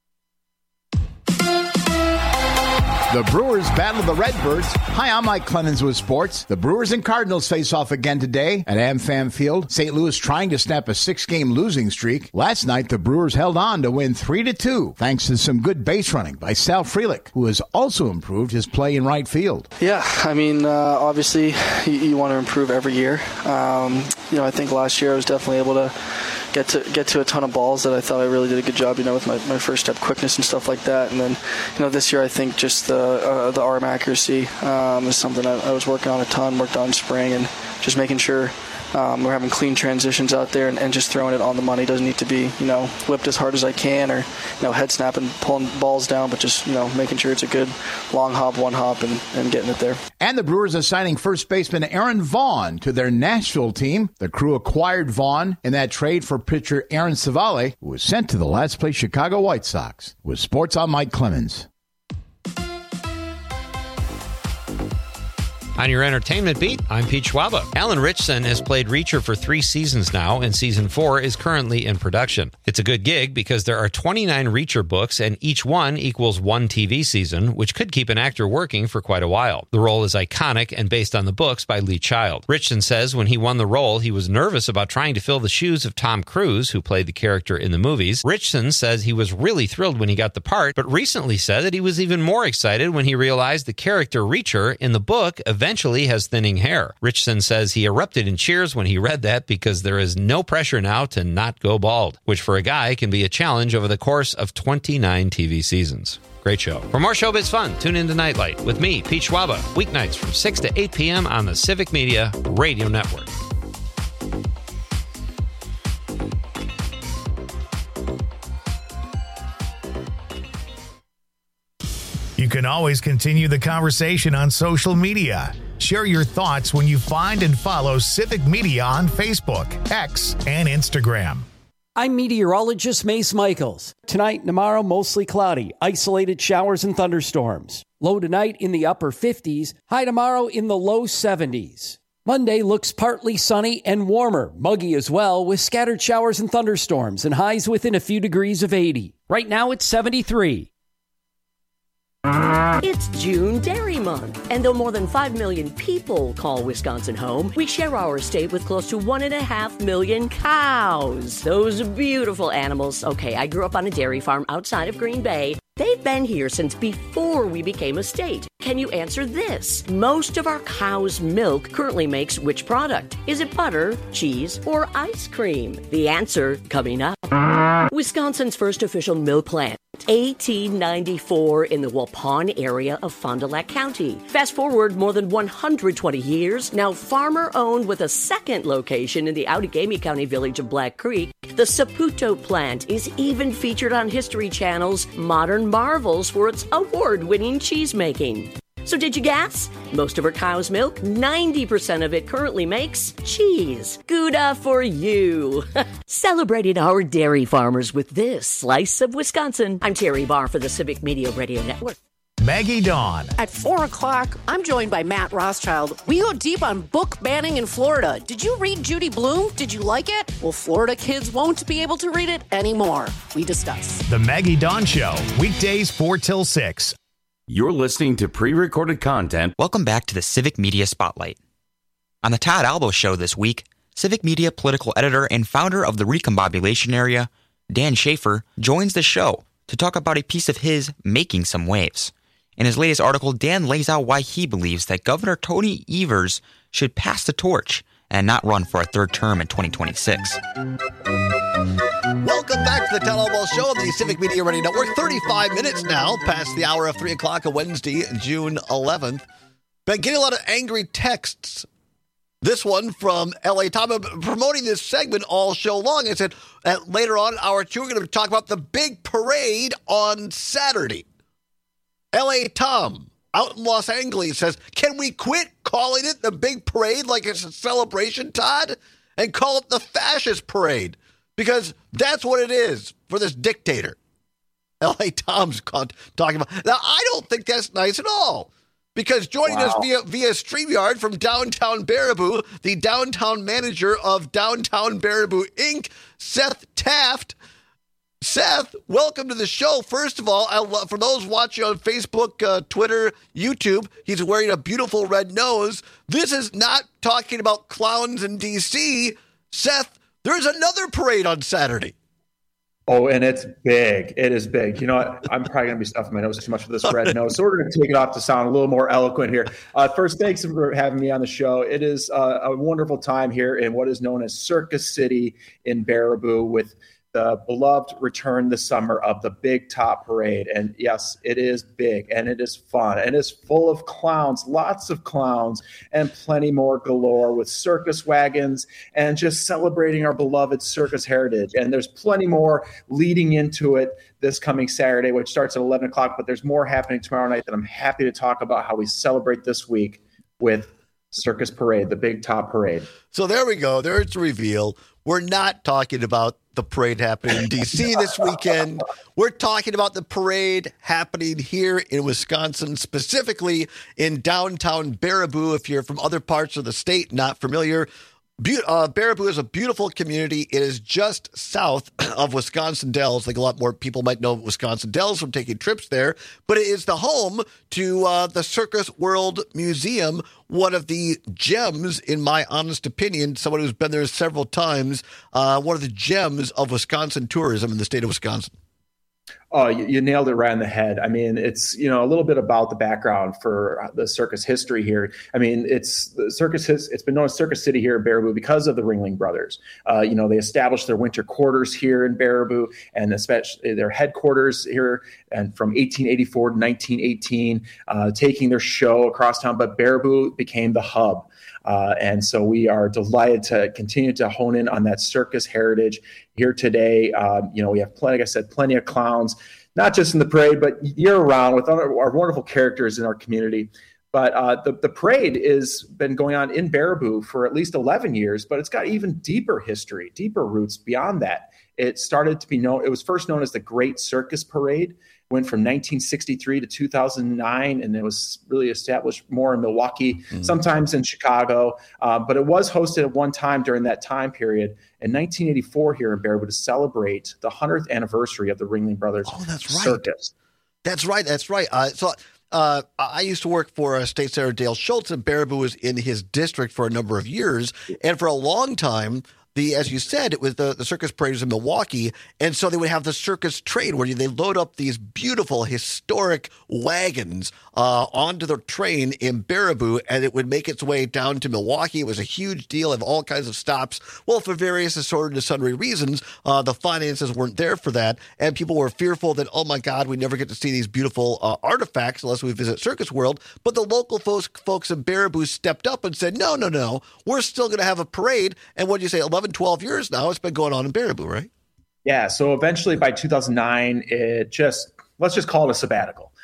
The Brewers battle the Redbirds. Hi, I'm Mike Clemens with sports. The Brewers and Cardinals face off again today at AmFam Field. St. Louis trying to snap a 6-game losing streak. Last night, the Brewers held on to win 3-2, thanks to some good base running by Sal Frelick, who has also improved his play in right field. Yeah, obviously, you want to improve every year. I think last year I was definitely able to get to a ton of balls that I thought I really did a good job, with my first step quickness and stuff like that. And then, this year I think just the arm accuracy is something I was working on a ton, worked on spring, and just making sure we're having clean transitions out there and just throwing it on the money. Doesn't need to be, whipped as hard as I can or, head snapping, pulling balls down, but just, making sure it's a good long hop, one hop, and getting it there. And the Brewers are signing first baseman Aaron Vaughn to their Nashville team. The crew acquired Vaughn in that trade for pitcher Aaron Savale, who was sent to the last-place Chicago White Sox. With sports, I'm Mike Clemens. On your entertainment beat, I'm Pete Schwaba. Alan Ritchson has played Reacher for 3 seasons now, and season 4 is currently in production. It's a good gig because there are 29 Reacher books, and each one equals 1 TV season, which could keep an actor working for quite a while. The role is iconic and based on the books by Lee Child. Ritchson says when he won the role, he was nervous about trying to fill the shoes of Tom Cruise, who played the character in the movies. Ritchson says he was really thrilled when he got the part, but recently said that he was even more excited when he realized the character Reacher in the book eventually has thinning hair. Ritchson says he erupted in cheers when he read that because there is no pressure now to not go bald, which for a guy can be a challenge over the course of 29 TV seasons. Great show. For more showbiz fun, tune in to Nightlight with me, Pete Schwaba, weeknights from 6 to 8 p.m. on the Civic Media Radio Network. You can always continue the conversation on social media. Share your thoughts when you find and follow Civic Media on Facebook, X, and Instagram. I'm meteorologist Mace Michaels. Tonight, tomorrow, mostly cloudy, isolated showers and thunderstorms. Low tonight in the upper 50s, high tomorrow in the low 70s. Monday looks partly sunny and warmer, muggy as well, with scattered showers and thunderstorms and highs within a few degrees of 80. Right now it's 73. It's June Dairy Month, and though more than 5 million people call Wisconsin home, we share our state with close to 1.5 million cows. Those beautiful animals. Okay, I grew up on a dairy farm outside of Green Bay. They've been here since before we became a state. Can you answer this? Most of our cow's milk currently makes which product? Is it butter, cheese, or ice cream? The answer coming up. Wisconsin's first official milk plant. 1894 in the Waupun area of Fond du Lac County. Fast forward more than 120 years, now farmer-owned with a second location in the Outagamie County village of Black Creek, the Saputo plant is even featured on History Channel's Modern Marvels for its award-winning cheese-making. So did you guess? Most of our cow's milk, 90% of it currently makes cheese. Gouda for you. Celebrating our dairy farmers with this slice of Wisconsin. I'm Terry Barr for the Civic Media Radio Network. Maggie Dawn. At 4 o'clock, I'm joined by Matt Rothschild. We go deep on book banning in Florida. Did you read Judy Blume? Did you like it? Well, Florida kids won't be able to read it anymore. We discuss. The Maggie Dawn Show, weekdays 4 till 6. You're listening to pre-recorded content. Welcome back to the Civic Media Spotlight. On the Todd Albo Show this week, Civic Media political editor and founder of the Recombobulation Area, Dan Schaefer, joins the show to talk about a piece of his Making Some Waves. In his latest article, Dan lays out why he believes that Governor Tony Evers should pass the torch and not run for a third term in 2026. Welcome back to the Todd Albo Show on the Civic Media Radio Network. 35 minutes now past the hour of 3 o'clock on Wednesday, June 11th. Been getting a lot of angry texts. This one from L.A. Tom, promoting this segment all show long. It said, later on in hour 2, we're going to talk about the big parade on Saturday. L.A. Tom, out in Los Angeles, says, can we quit calling it the big parade like it's a celebration, Todd, and call it the fascist parade? Because that's what it is for this dictator. L.A. Tom's talking about. Now, I don't think that's nice at all. Because joining us via StreamYard from downtown Baraboo, the downtown manager of Downtown Baraboo, Inc., Seth Taft. Seth, welcome to the show. First of all, for those watching on Facebook, Twitter, YouTube, he's wearing a beautiful red nose. This is not talking about clowns in D.C. Seth, there's another parade on Saturday. Oh, and it's big. It is big. You know what? I'm probably going to be stuffing my nose too much with this red nose, so we're going to take it off to sound a little more eloquent here. First, thanks for having me on the show. It is a wonderful time here in what is known as Circus City in Baraboo with the beloved return this summer of the Big Top Parade. And yes, it is big and it is fun and it's full of clowns, lots of clowns and plenty more galore with circus wagons and just celebrating our beloved circus heritage. And there's plenty more leading into it this coming Saturday, which starts at 11 o'clock, but there's more happening tomorrow night that I'm happy to talk about how we celebrate this week with Circus Parade, the Big Top Parade. So there we go. There's the reveal. We're not talking about the parade happening in D.C. this weekend. We're talking about the parade happening here in Wisconsin, specifically in downtown Baraboo. If you're from other parts of the state, not familiar, Baraboo is a beautiful community. It is just south of Wisconsin Dells. Like a lot more people might know Wisconsin Dells from taking trips there, but it is the home to the Circus World Museum, one of the gems, in my honest opinion, someone who's been there several times, one of the gems of Wisconsin tourism in the state of Wisconsin. Oh, you nailed it right on the head. I mean, it's, a little bit about the background for the circus history here. I mean, it's been known as Circus City here in Baraboo because of the Ringling Brothers. They established their winter quarters here in Baraboo and especially their headquarters here and from 1884 to 1918, taking their show across town. But Baraboo became the hub. And so we are delighted to continue to hone in on that circus heritage here today. We have plenty of clowns, not just in the parade, but year round with our wonderful characters in our community. But the parade has been going on in Baraboo for at least 11 years, but it's got even deeper history, deeper roots beyond that. It started to be known. It was first known as the Great Circus Parade. Went from 1963 to 2009, and it was really established more in Milwaukee, sometimes in Chicago. But it was hosted at one time during that time period in 1984 here in Baraboo to celebrate the 100th anniversary of the Ringling Brothers Circus. That's right. I used to work for State Senator Dale Schultz, and Baraboo was in his district for a number of years. And for a long time, as you said, it was the circus parade was in Milwaukee, and so they would have the circus train where they load up these beautiful historic wagons onto the train in Baraboo, and it would make its way down to Milwaukee. It was a huge deal of all kinds of stops. Well, for various assorted and sundry reasons, the finances weren't there for that, and people were fearful that, oh my God, we never get to see these beautiful artifacts unless we visit Circus World. But the local folks in Baraboo stepped up and said, no, we're still going to have a parade. And what do you say, 12 years now, it's been going on in Baraboo, right? Yeah. So eventually by 2009, let's just call it a sabbatical.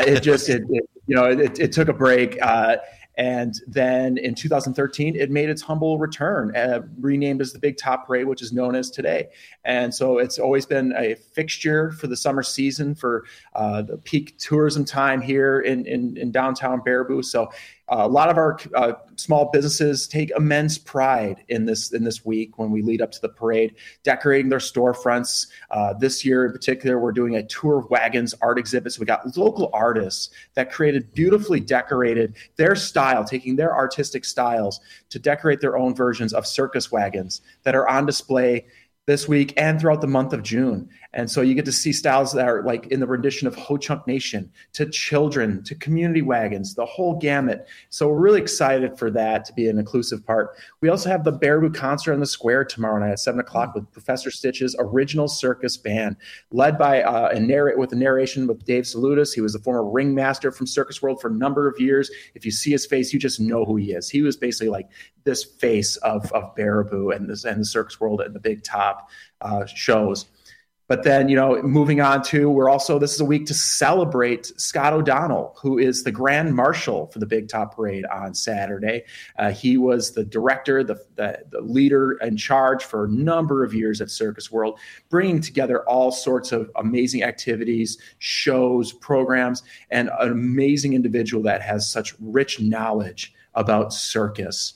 It took a break. And then in 2013, it made its humble return, renamed as the Big Top Parade, which is known as today. And so it's always been a fixture for the summer season for the peak tourism time here in downtown Baraboo. So a lot of our small businesses take immense pride in this week when we lead up to the parade, decorating their storefronts. This year in particular, we're doing a tour of wagons art exhibit. So we got local artists that created beautifully decorated their style, taking their artistic styles to decorate their own versions of circus wagons that are on display this week and throughout the month of June. And so you get to see styles that are like in the rendition of Ho Chunk Nation to children, to community wagons, the whole gamut. So we're really excited for that to be an inclusive part. We also have the Baraboo concert on the square tomorrow night at 7:00 with Professor Stitch's original circus band, led by with a narration with Dave Salutis. He was the former ringmaster from Circus World for a number of years. If you see his face, you just know who he is. He was basically like this face of Baraboo and the Circus World and the Big Top shows. But then, moving on to, this is a week to celebrate Scott O'Donnell, who is the Grand Marshal for the Big Top Parade on Saturday. He was the director, the leader in charge for a number of years at Circus World, bringing together all sorts of amazing activities, shows, programs, and an amazing individual that has such rich knowledge about circus.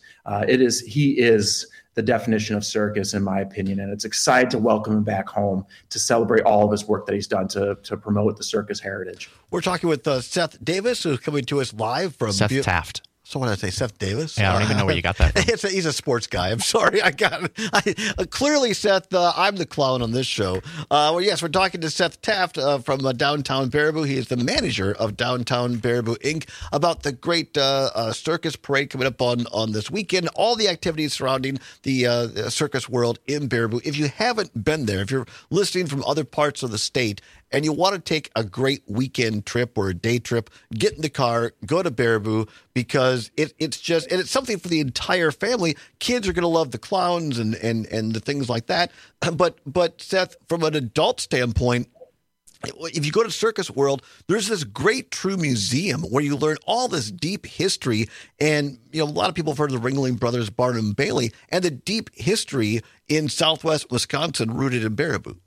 He is the definition of circus, in my opinion, and it's exciting to welcome him back home to celebrate all of his work that he's done to promote the circus heritage. We're talking with Seth Davis, who's coming to us live from Seth Taft. So when I say Seth Davis? Yeah, I don't even know where you got that from. He's a sports guy. I'm sorry. Clearly, Seth, I'm the clown on this show. Yes, we're talking to Seth Taft from downtown Baraboo. He is the manager of Downtown Baraboo, Inc., about the great circus parade coming up on this weekend, all the activities surrounding the circus world in Baraboo. If you haven't been there, if you're listening from other parts of the state, and you want to take a great weekend trip or a day trip, get in the car, go to Baraboo, because it's something for the entire family. Kids are going to love the clowns and the things like that. But Seth, from an adult standpoint, if you go to Circus World, there's this great true museum where you learn all this deep history. And, a lot of people have heard of the Ringling Brothers, Barnum and Bailey, and the deep history in Southwest Wisconsin rooted in Baraboo.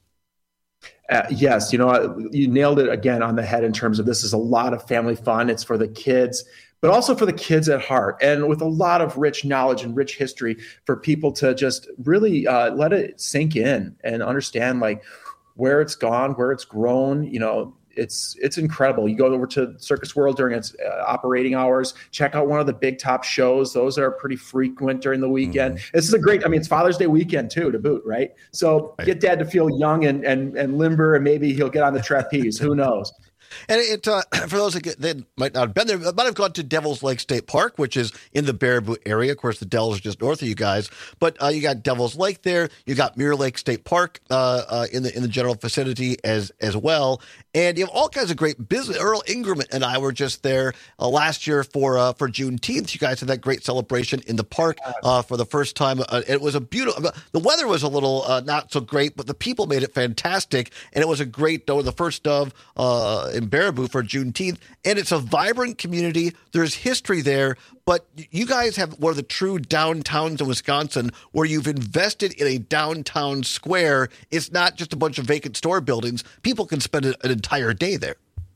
Yes, you nailed it again on the head in terms of this is a lot of family fun. It's for the kids, but also for the kids at heart, and with a lot of rich knowledge and rich history for people to just really let it sink in and understand like where it's gone, where it's grown. It's incredible. You go over to Circus World during its operating hours, check out one of the Big Top shows. Those are pretty frequent during the weekend. This is it's Father's Day weekend too, to boot, right? So get dad to feel young and limber, and maybe he'll get on the trapeze. Who knows? And for those that might not have been there, might have gone to Devil's Lake State Park, which is in the Baraboo area. Of course, the Dells are just north of you guys. But you got Devil's Lake there. You got Mirror Lake State Park in the general vicinity as well. And you have all kinds of great business. Earl Ingram and I were just there last year for Juneteenth. You guys had that great celebration in the park for the first time. It was a beautiful. The weather was a little not so great, but the people made it fantastic. And it was a great, the first of in Baraboo for Juneteenth, and it's a vibrant community. There's history there, but you guys have one of the true downtowns in Wisconsin where you've invested in a downtown square. It's not just a bunch of vacant store buildings. People can spend an entire day there.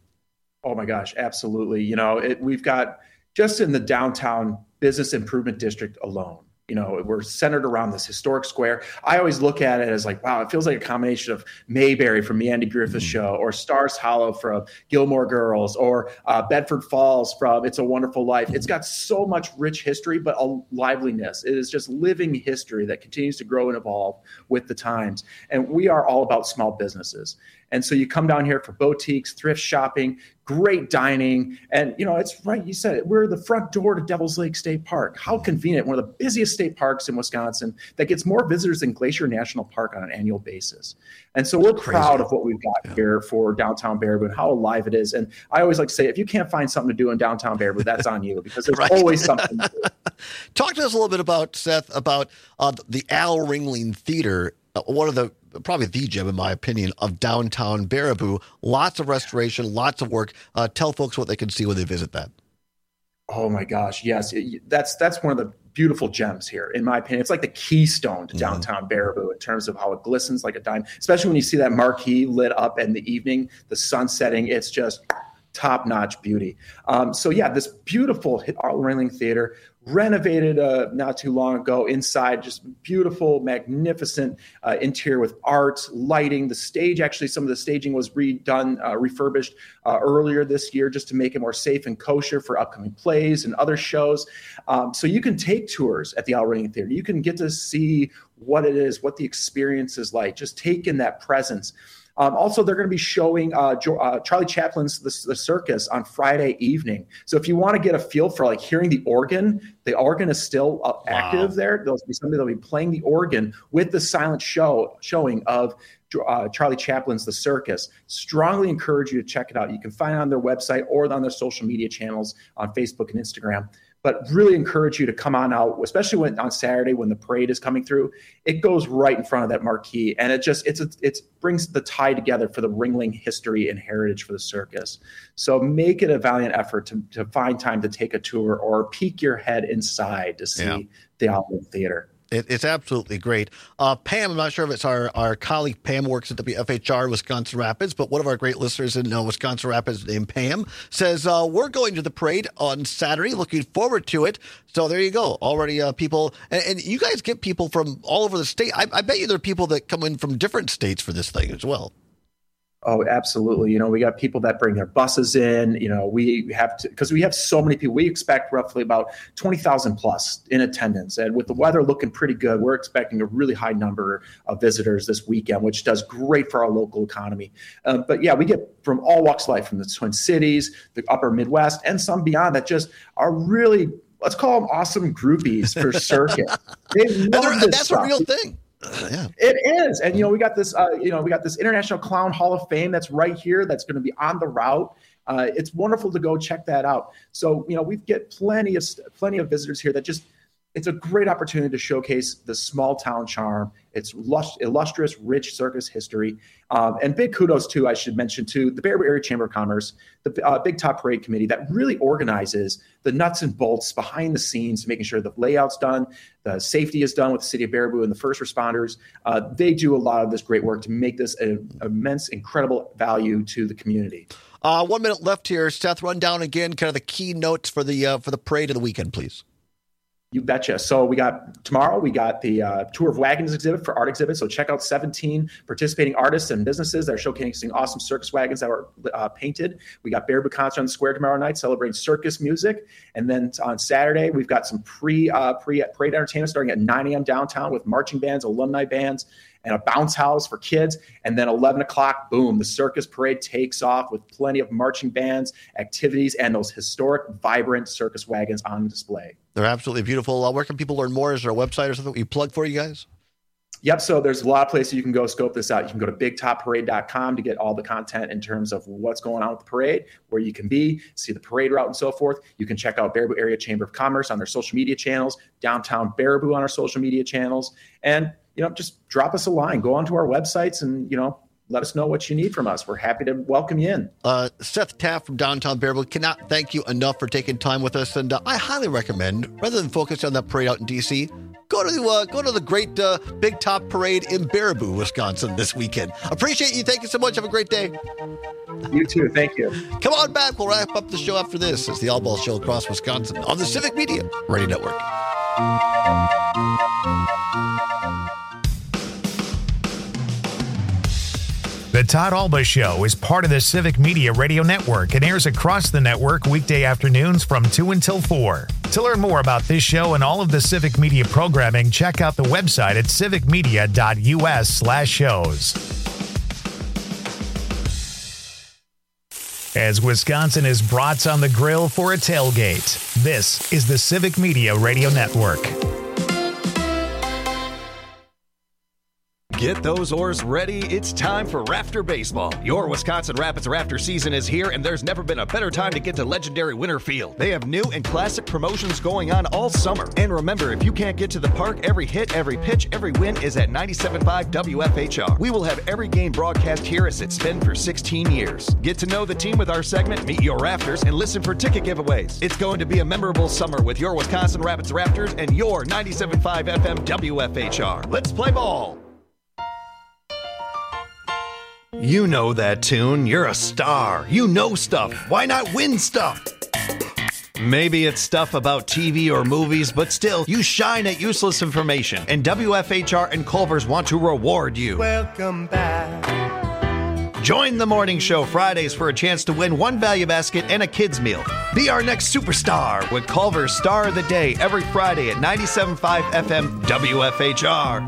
Oh my gosh, absolutely. You know, we've got just in the downtown business improvement district alone, you know, we're centered around this historic square. I always look at it as like, wow, it feels like a combination of Mayberry from the Andy Griffith Show, or Stars Hollow from Gilmore Girls, or Bedford Falls from It's a Wonderful Life. It's got so much rich history, but a liveliness. It is just living history that continues to grow and evolve with the times. And we are all about small businesses. And so you come down here for boutiques, thrift shopping, great dining. And, you know, it's right. You said it. We're the front door to Devil's Lake State Park. How convenient. One of the busiest state parks in Wisconsin that gets more visitors than Glacier National Park on an annual basis. And so we're proud of what we've got here for downtown Baraboo and how alive it is. And I always like to say, if you can't find something to do in downtown Baraboo, that's on you, because there's always something to do. Talk to us a little bit about, Seth, about the Al Ringling Theater, one of the probably the gem, in my opinion, of downtown Baraboo. Lots of restoration, lots of work. Tell folks what they can see when they visit that. Oh my gosh, yes, that's one of the beautiful gems here, in my opinion. It's like the keystone to downtown Baraboo in terms of how it glistens like a dime, especially when you see that marquee lit up in the evening, the sun setting. It's just top-notch beauty. So yeah, this beautiful Al Ringling Theater, renovated not too long ago inside, just beautiful, magnificent interior with art, lighting. The stage, actually, some of the staging was redone, refurbished earlier this year just to make it more safe and kosher for upcoming plays and other shows. So you can take tours at the Al Ringling Theater. You can get to see what it is, what the experience is like, just take in that presence. Also, they're going to be showing Charlie Chaplin's The Circus on Friday evening. So if you want to get a feel for like hearing the organ is still active there. There'll be somebody that'll be playing the organ with the silent showing of Charlie Chaplin's The Circus. Strongly encourage you to check it out. You can find it on their website or on their social media channels on Facebook and Instagram. But really encourage you to come on out, especially on Saturday when the parade is coming through. It goes right in front of that marquee, and it brings the tie together for the Ringling history and heritage for the circus. So make it a valiant effort to find time to take a tour or peek your head inside to see the Al Ringling Theater. It's absolutely great. Pam, I'm not sure if it's our colleague Pam works at WFHR Wisconsin Rapids, but one of our great listeners in Wisconsin Rapids named Pam says, we're going to the parade on Saturday. Looking forward to it. So there you go. Already people, and you guys get people from all over the state. I bet you there are people that come in from different states for this thing as well. Oh, absolutely. You know, we got people that bring their buses in. You know, we have to, because we have so many people. We expect roughly about 20,000 plus in attendance. And with the weather looking pretty good, we're expecting a really high number of visitors this weekend, which does great for our local economy. But yeah, we get from all walks of life, from the Twin Cities, the upper Midwest, and some beyond that just are really, let's call them awesome groupies for circus. They love this that's stuff. A real thing. Yeah. It is. And, we got this, International Clown Hall of Fame that's right here. That's going to be on the route. It's wonderful to go check that out. So, we get plenty of visitors here that it's a great opportunity to showcase the small town charm. It's illustrious, rich circus history. And big kudos to, I should mention too, the Baraboo Area Chamber of Commerce, the Big Top Parade Committee that really organizes the nuts and bolts behind the scenes, making sure the layout's done, the safety is done with the city of Baraboo and the first responders. They do a lot of this great work to make this an immense, incredible value to the community. 1 minute left here. Seth, run down again kind of the key notes for the parade of the weekend, please. You betcha. So tomorrow we got the Tour of Wagons exhibit for art exhibit. So check out 17 participating artists and businesses that are showcasing awesome circus wagons that were painted. We got Baraboo Concert on the Square tomorrow night celebrating circus music. And then on Saturday, we've got some pre-parade entertainment starting at 9 a.m. downtown with marching bands, alumni bands, and a bounce house for kids. And then 11 o'clock, boom, the circus parade takes off with plenty of marching bands, activities, and those historic, vibrant circus wagons on display. They're absolutely beautiful. Where can people learn more? Is there a website or something you plug for you guys? Yep. So there's a lot of places you can go scope this out. You can go to bigtopparade.com to get all the content in terms of what's going on with the parade, where you can be, see the parade route and so forth. You can check out Baraboo Area Chamber of Commerce on their social media channels, Downtown Baraboo on our social media channels, and just drop us a line. Go onto our websites and, let us know what you need from us. We're happy to welcome you in. Seth Taft from downtown Bearville, cannot thank you enough for taking time with us. And I highly recommend, rather than focus on that parade out in D.C., go to the great Big Top Parade in Baraboo, Wisconsin this weekend. Appreciate you. Thank you so much. Have a great day. You too. Thank you. Come on back. We'll wrap up the show after this. It's the All Ball Show across Wisconsin on the Civic Media Radio Network. The Todd Alba Show is part of the Civic Media Radio Network and airs across the network weekday afternoons from 2 until 4. To learn more about this show and all of the Civic Media programming, check out the website at civicmedia.us/shows. As Wisconsin is brats on the grill for a tailgate, this is the Civic Media Radio Network. Get those oars ready. It's time for Rafter Baseball. Your Wisconsin Rapids Rafter season is here, and there's never been a better time to get to legendary Winter Field. They have new and classic promotions going on all summer. And remember, if you can't get to the park, every hit, every pitch, every win is at 97.5 WFHR. We will have every game broadcast here as it's been for 16 years. Get to know the team with our segment, Meet Your Rafters, and listen for ticket giveaways. It's going to be a memorable summer with your Wisconsin Rapids Rafters and your 97.5 FM WFHR. Let's play ball. You know that tune. You're a star. You know stuff. Why not win stuff? Maybe it's stuff about TV or movies, but still, you shine at useless information. And WFHR and Culver's want to reward you. Welcome back. Join the morning show Fridays for a chance to win one value basket and a kids meal. Be our next superstar with Culver's Star of the Day every Friday at 97.5 FM WFHR.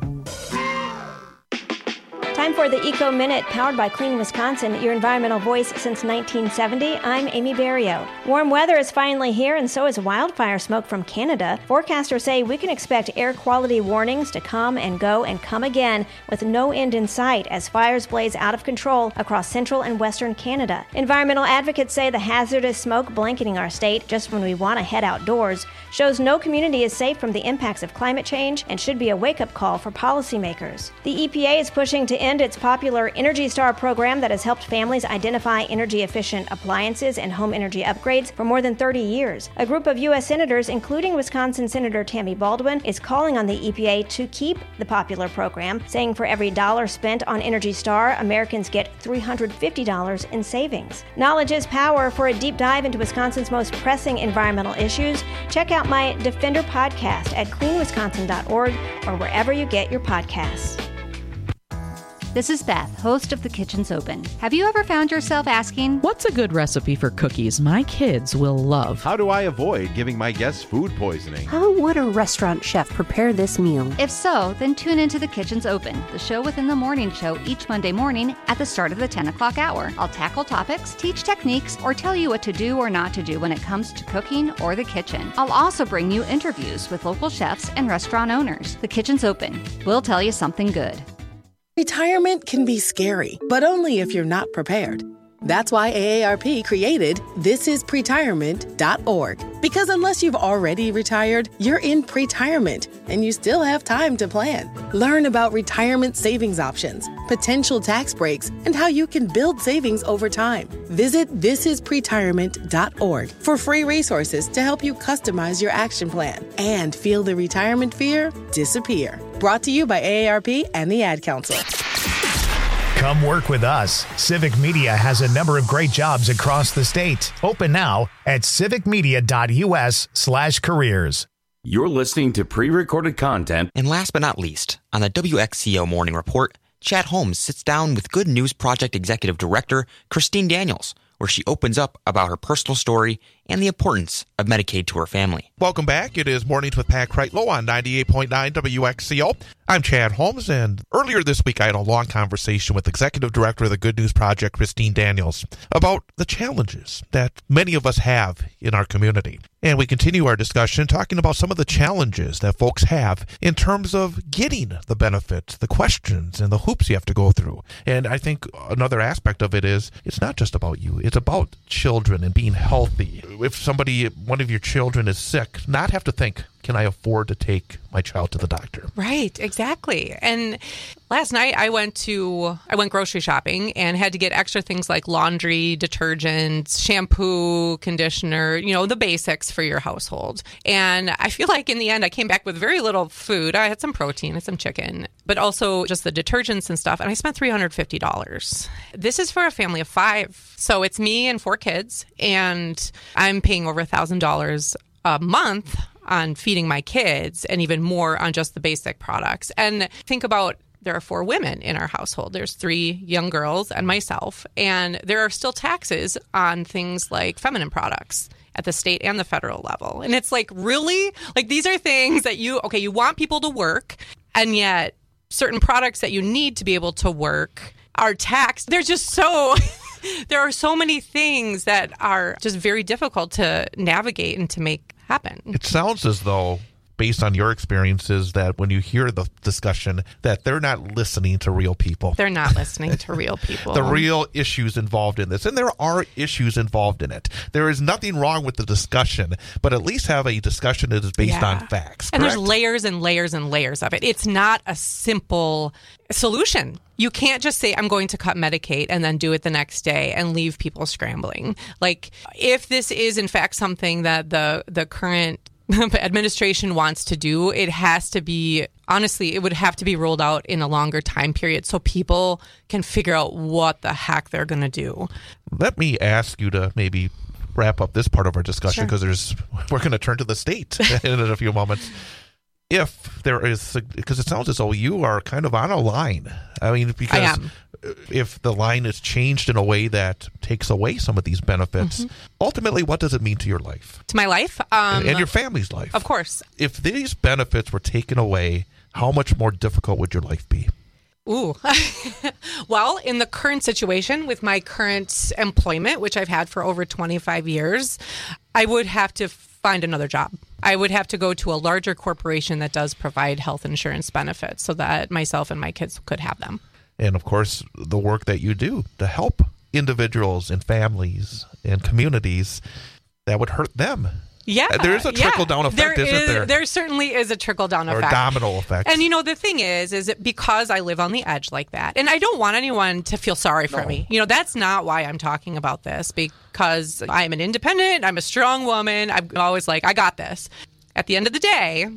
Time for the Eco Minute, powered by Clean Wisconsin, your environmental voice since 1970. I'm Amy Barrio. Warm weather is finally here, and so is wildfire smoke from Canada. Forecasters say we can expect air quality warnings to come and go and come again with no end in sight as fires blaze out of control across central and western Canada. Environmental advocates say the hazardous smoke blanketing our state just when we want to head outdoors shows no community is safe from the impacts of climate change and should be a wake-up call for policymakers. The EPA is pushing to end its popular Energy Star program that has helped families identify energy-efficient appliances and home energy upgrades for more than 30 years. A group of U.S. senators, including Wisconsin Senator Tammy Baldwin, is calling on the EPA to keep the popular program, saying for every dollar spent on Energy Star, Americans get $350 in savings. Knowledge is power. For a deep dive into Wisconsin's most pressing environmental issues, check out my Defender podcast at cleanwisconsin.org or wherever you get your podcasts. This is Beth, host of The Kitchen's Open. Have you ever found yourself asking, what's a good recipe for cookies my kids will love? How do I avoid giving my guests food poisoning? How would a restaurant chef prepare this meal? If so, then tune into The Kitchen's Open, the show within the morning show each Monday morning at the start of the 10 o'clock hour. I'll tackle topics, teach techniques, or tell you what to do or not to do when it comes to cooking or the kitchen. I'll also bring you interviews with local chefs and restaurant owners. The Kitchen's Open. We'll tell you something good. Retirement can be scary, but only if you're not prepared. That's why AARP created thisispretirement.org. Because unless you've already retired, you're in pretirement, and you still have time to plan. Learn about retirement savings options, potential tax breaks, and how you can build savings over time. Visit thisispretirement.org for free resources to help you customize your action plan and feel the retirement fear disappear. Brought to you by AARP and the Ad Council. Come work with us. Civic Media has a number of great jobs across the state. Open now at civicmedia.us/careers. You're listening to pre-recorded content. And last but not least, on the WXCO Morning Report, Chad Holmes sits down with Good News Project Executive Director Christine Daniels, where she opens up about her personal story and the importance of Medicaid to her family. Welcome back. It is Mornings with Pat Kreitlow on 98.9 WXCO. I'm Chad Holmes, and earlier this week I had a long conversation with Executive Director of the Good News Project, Christine Daniels, about the challenges that many of us have in our community. And we continue our discussion talking about some of the challenges that folks have in terms of getting the benefits, the questions, and the hoops you have to go through. And I think another aspect of it is it's not just about you. It's about children and being healthy. If one of your children is sick, not have to think, can I afford to take my child to the doctor? Right, exactly. And last night I went grocery shopping and had to get extra things like laundry, detergents, shampoo, conditioner, the basics for your household. And I feel like in the end I came back with very little food. I had some protein and some chicken, but also just the detergents and stuff. And I spent $350. This is for a family of 5. So it's me and 4 kids, and I'm paying over $1,000 a month on feeding my kids, and even more on just the basic products. And think about, there are 4 women in our household. There's 3 young girls and myself, and there are still taxes on things like feminine products at the state and the federal level. And it's like, really? Like, these are things that you want people to work, and yet certain products that you need to be able to work are taxed. They're just so... There are so many things that are just very difficult to navigate and to make happen. It sounds as though, based on your experiences, that when you hear the discussion, that they're not listening to real people. They're not listening to real people. The real issues involved in this. And there are issues involved in it. There is nothing wrong with the discussion, but at least have a discussion that is based on facts. And correct? There's layers and layers and layers of it. It's not a simple solution. You can't just say, I'm going to cut Medicaid and then do it the next day and leave people scrambling. Like, if this is in fact something that the current administration wants to do, it has to be, honestly, it would have to be rolled out in a longer time period so people can figure out what the heck they're going to do. Let me ask you to maybe wrap up this part of our discussion, because we're going to turn to the state in a few moments. If there is, because it sounds as though you are kind of on a line. I mean, because if the line is changed in a way that takes away some of these benefits, ultimately, what does it mean to your life? To my life? And your family's life. Of course. If these benefits were taken away, how much more difficult would your life be? Ooh. Well, in the current situation with my current employment, which I've had for over 25 years, I would have to find another job. I would have to go to a larger corporation that does provide health insurance benefits so that myself and my kids could have them. And of course, the work that you do to help individuals and families and communities, that would hurt them. Yeah. There's a trickle-down effect, isn't there? There certainly is a trickle-down effect. Or a domino effect. And, the thing is that because I live on the edge like that, and I don't want anyone to feel sorry for me. That's not why I'm talking about this, because I'm an independent, I'm a strong woman, I'm always like, I got this. At the end of the day,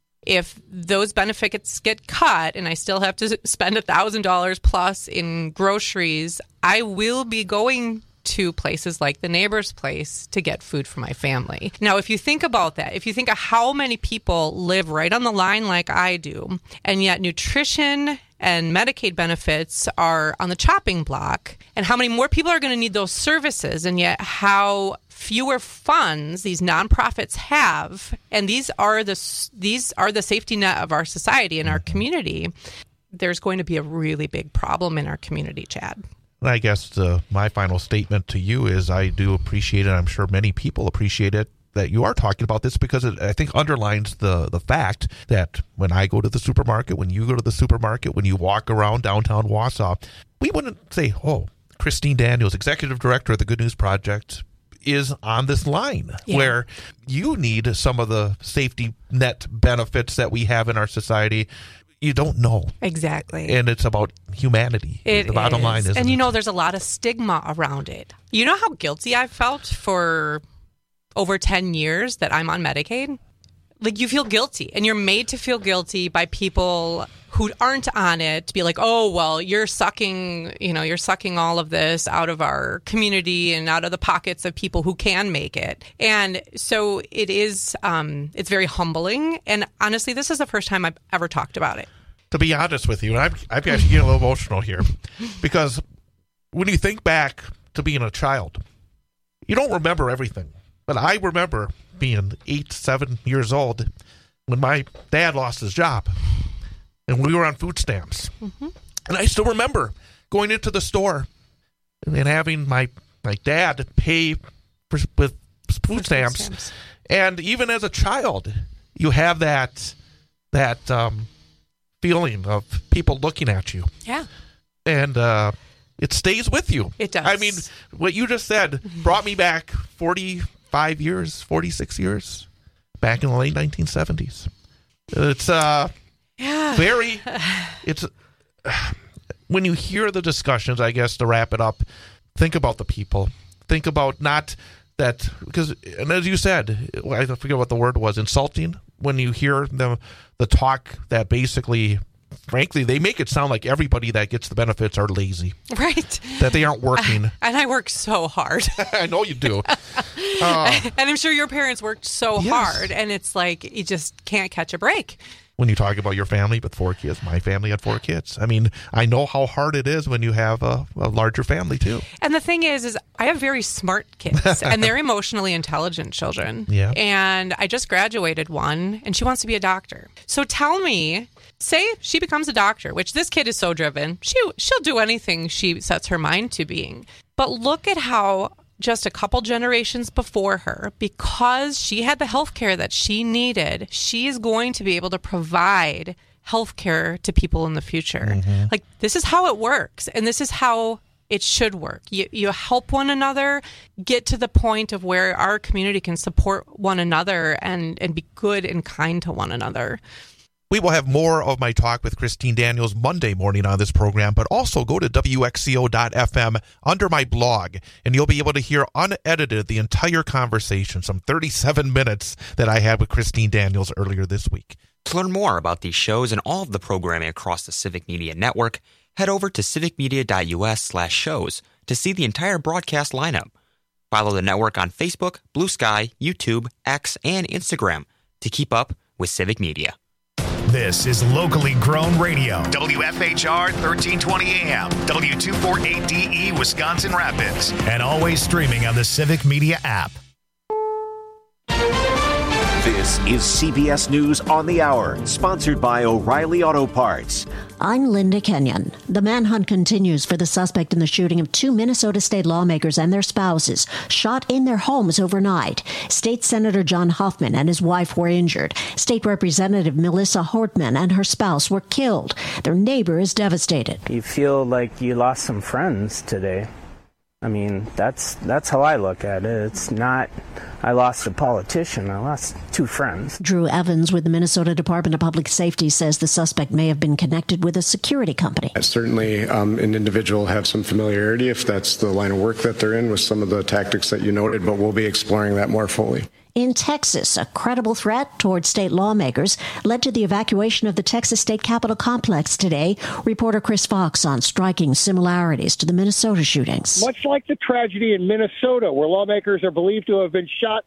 if those benefits get cut and I still have to spend $1,000 plus in groceries, I will be going to places like the Neighbor's Place to get food for my family. Now, if you think about that, if you think of how many people live right on the line like I do, and yet nutrition and Medicaid benefits are on the chopping block, and how many more people are going to need those services, and yet how fewer funds these nonprofits have, and these are the safety net of our society and our community, there's going to be a really big problem in our community, Chad. I guess my final statement to you is I do appreciate it. I'm sure many people appreciate it that you are talking about this, because it, I think, underlines the fact that when I go to the supermarket, when you go to the supermarket, when you walk around downtown Wausau, we wouldn't say, oh, Christine Daniels, Executive Director of the Good News Project, is on this line where you need some of the safety net benefits that we have in our society. You don't know. Exactly. And it's about humanity. The bottom line is. And there's a lot of stigma around it. You know how guilty I've felt for over 10 years that I'm on Medicaid? Like, you feel guilty, and you're made to feel guilty by people who aren't on it to be like, oh, well, you're sucking all of this out of our community and out of the pockets of people who can make it. And so it is, it's very humbling. And honestly, this is the first time I've ever talked about it. To be honest with you, I've got to get a little emotional here, because when you think back to being a child, you don't remember everything. But I remember being 7 years old when my dad lost his job and we were on food stamps. Mm-hmm. And I still remember going into the store and having my dad pay with food stamps. And even as a child, you have that feeling of people looking at you. Yeah. And it stays with you. It does. I mean, what you just said brought me back 45 years, 46 years, back in the late 1970s. It's when you hear the discussions, I guess, to wrap it up, think about the people. Think about not that, because, and as you said, I forget what the word was, insulting, when you hear the talk that basically, frankly, they make it sound like everybody that gets the benefits are lazy. Right. That they aren't working. And I work so hard. I know you do. And I'm sure your parents worked so hard, and it's like you just can't catch a break. When you talk about your family with 4 kids, my family had 4 kids. I mean, I know how hard it is when you have a larger family, too. And the thing is I have very smart kids, and they're emotionally intelligent children. Yeah. And I just graduated one, and she wants to be a doctor. So tell me, say she becomes a doctor, which this kid is so driven. She'll do anything she sets her mind to being. But look at how just a couple generations before her, because she had the health care that she needed, she is going to be able to provide health care to people in the future. Mm-hmm. Like, this is how it works, and this is how it should work. You help one another get to the point of where our community can support one another and be good and kind to one another. We will have more of my talk with Christine Daniels Monday morning on this program, but also go to WXCO.FM under my blog, and you'll be able to hear unedited the entire conversation, some 37 minutes that I had with Christine Daniels earlier this week. To learn more about these shows and all of the programming across the Civic Media Network, head over to civicmedia.us/shows to see the entire broadcast lineup. Follow the network on Facebook, Blue Sky, YouTube, X, and Instagram to keep up with Civic Media. This is locally grown radio. WFHR 1320 AM, W248DE, Wisconsin Rapids, and always streaming on the Civic Media app. This is CBS News on the Hour, sponsored by O'Reilly Auto Parts. I'm Linda Kenyon. The manhunt continues for the suspect in the shooting of 2 Minnesota state lawmakers and their spouses shot in their homes overnight. State Senator John Hoffman and his wife were injured. State Representative Melissa Hortman and her spouse were killed. Their neighbor is devastated. You feel like you lost some friends today. I mean, that's how I look at it. It's not, I lost a politician, I lost 2 friends. Drew Evans with the Minnesota Department of Public Safety says the suspect may have been connected with a security company. Certainly, an individual have some familiarity, if that's the line of work that they're in, with some of the tactics that you noted, but we'll be exploring that more fully. In Texas, a credible threat toward state lawmakers led to the evacuation of the Texas State Capitol complex today. Reporter Chris Fox on striking similarities to the Minnesota shootings. Much like the tragedy in Minnesota, where lawmakers are believed to have been shot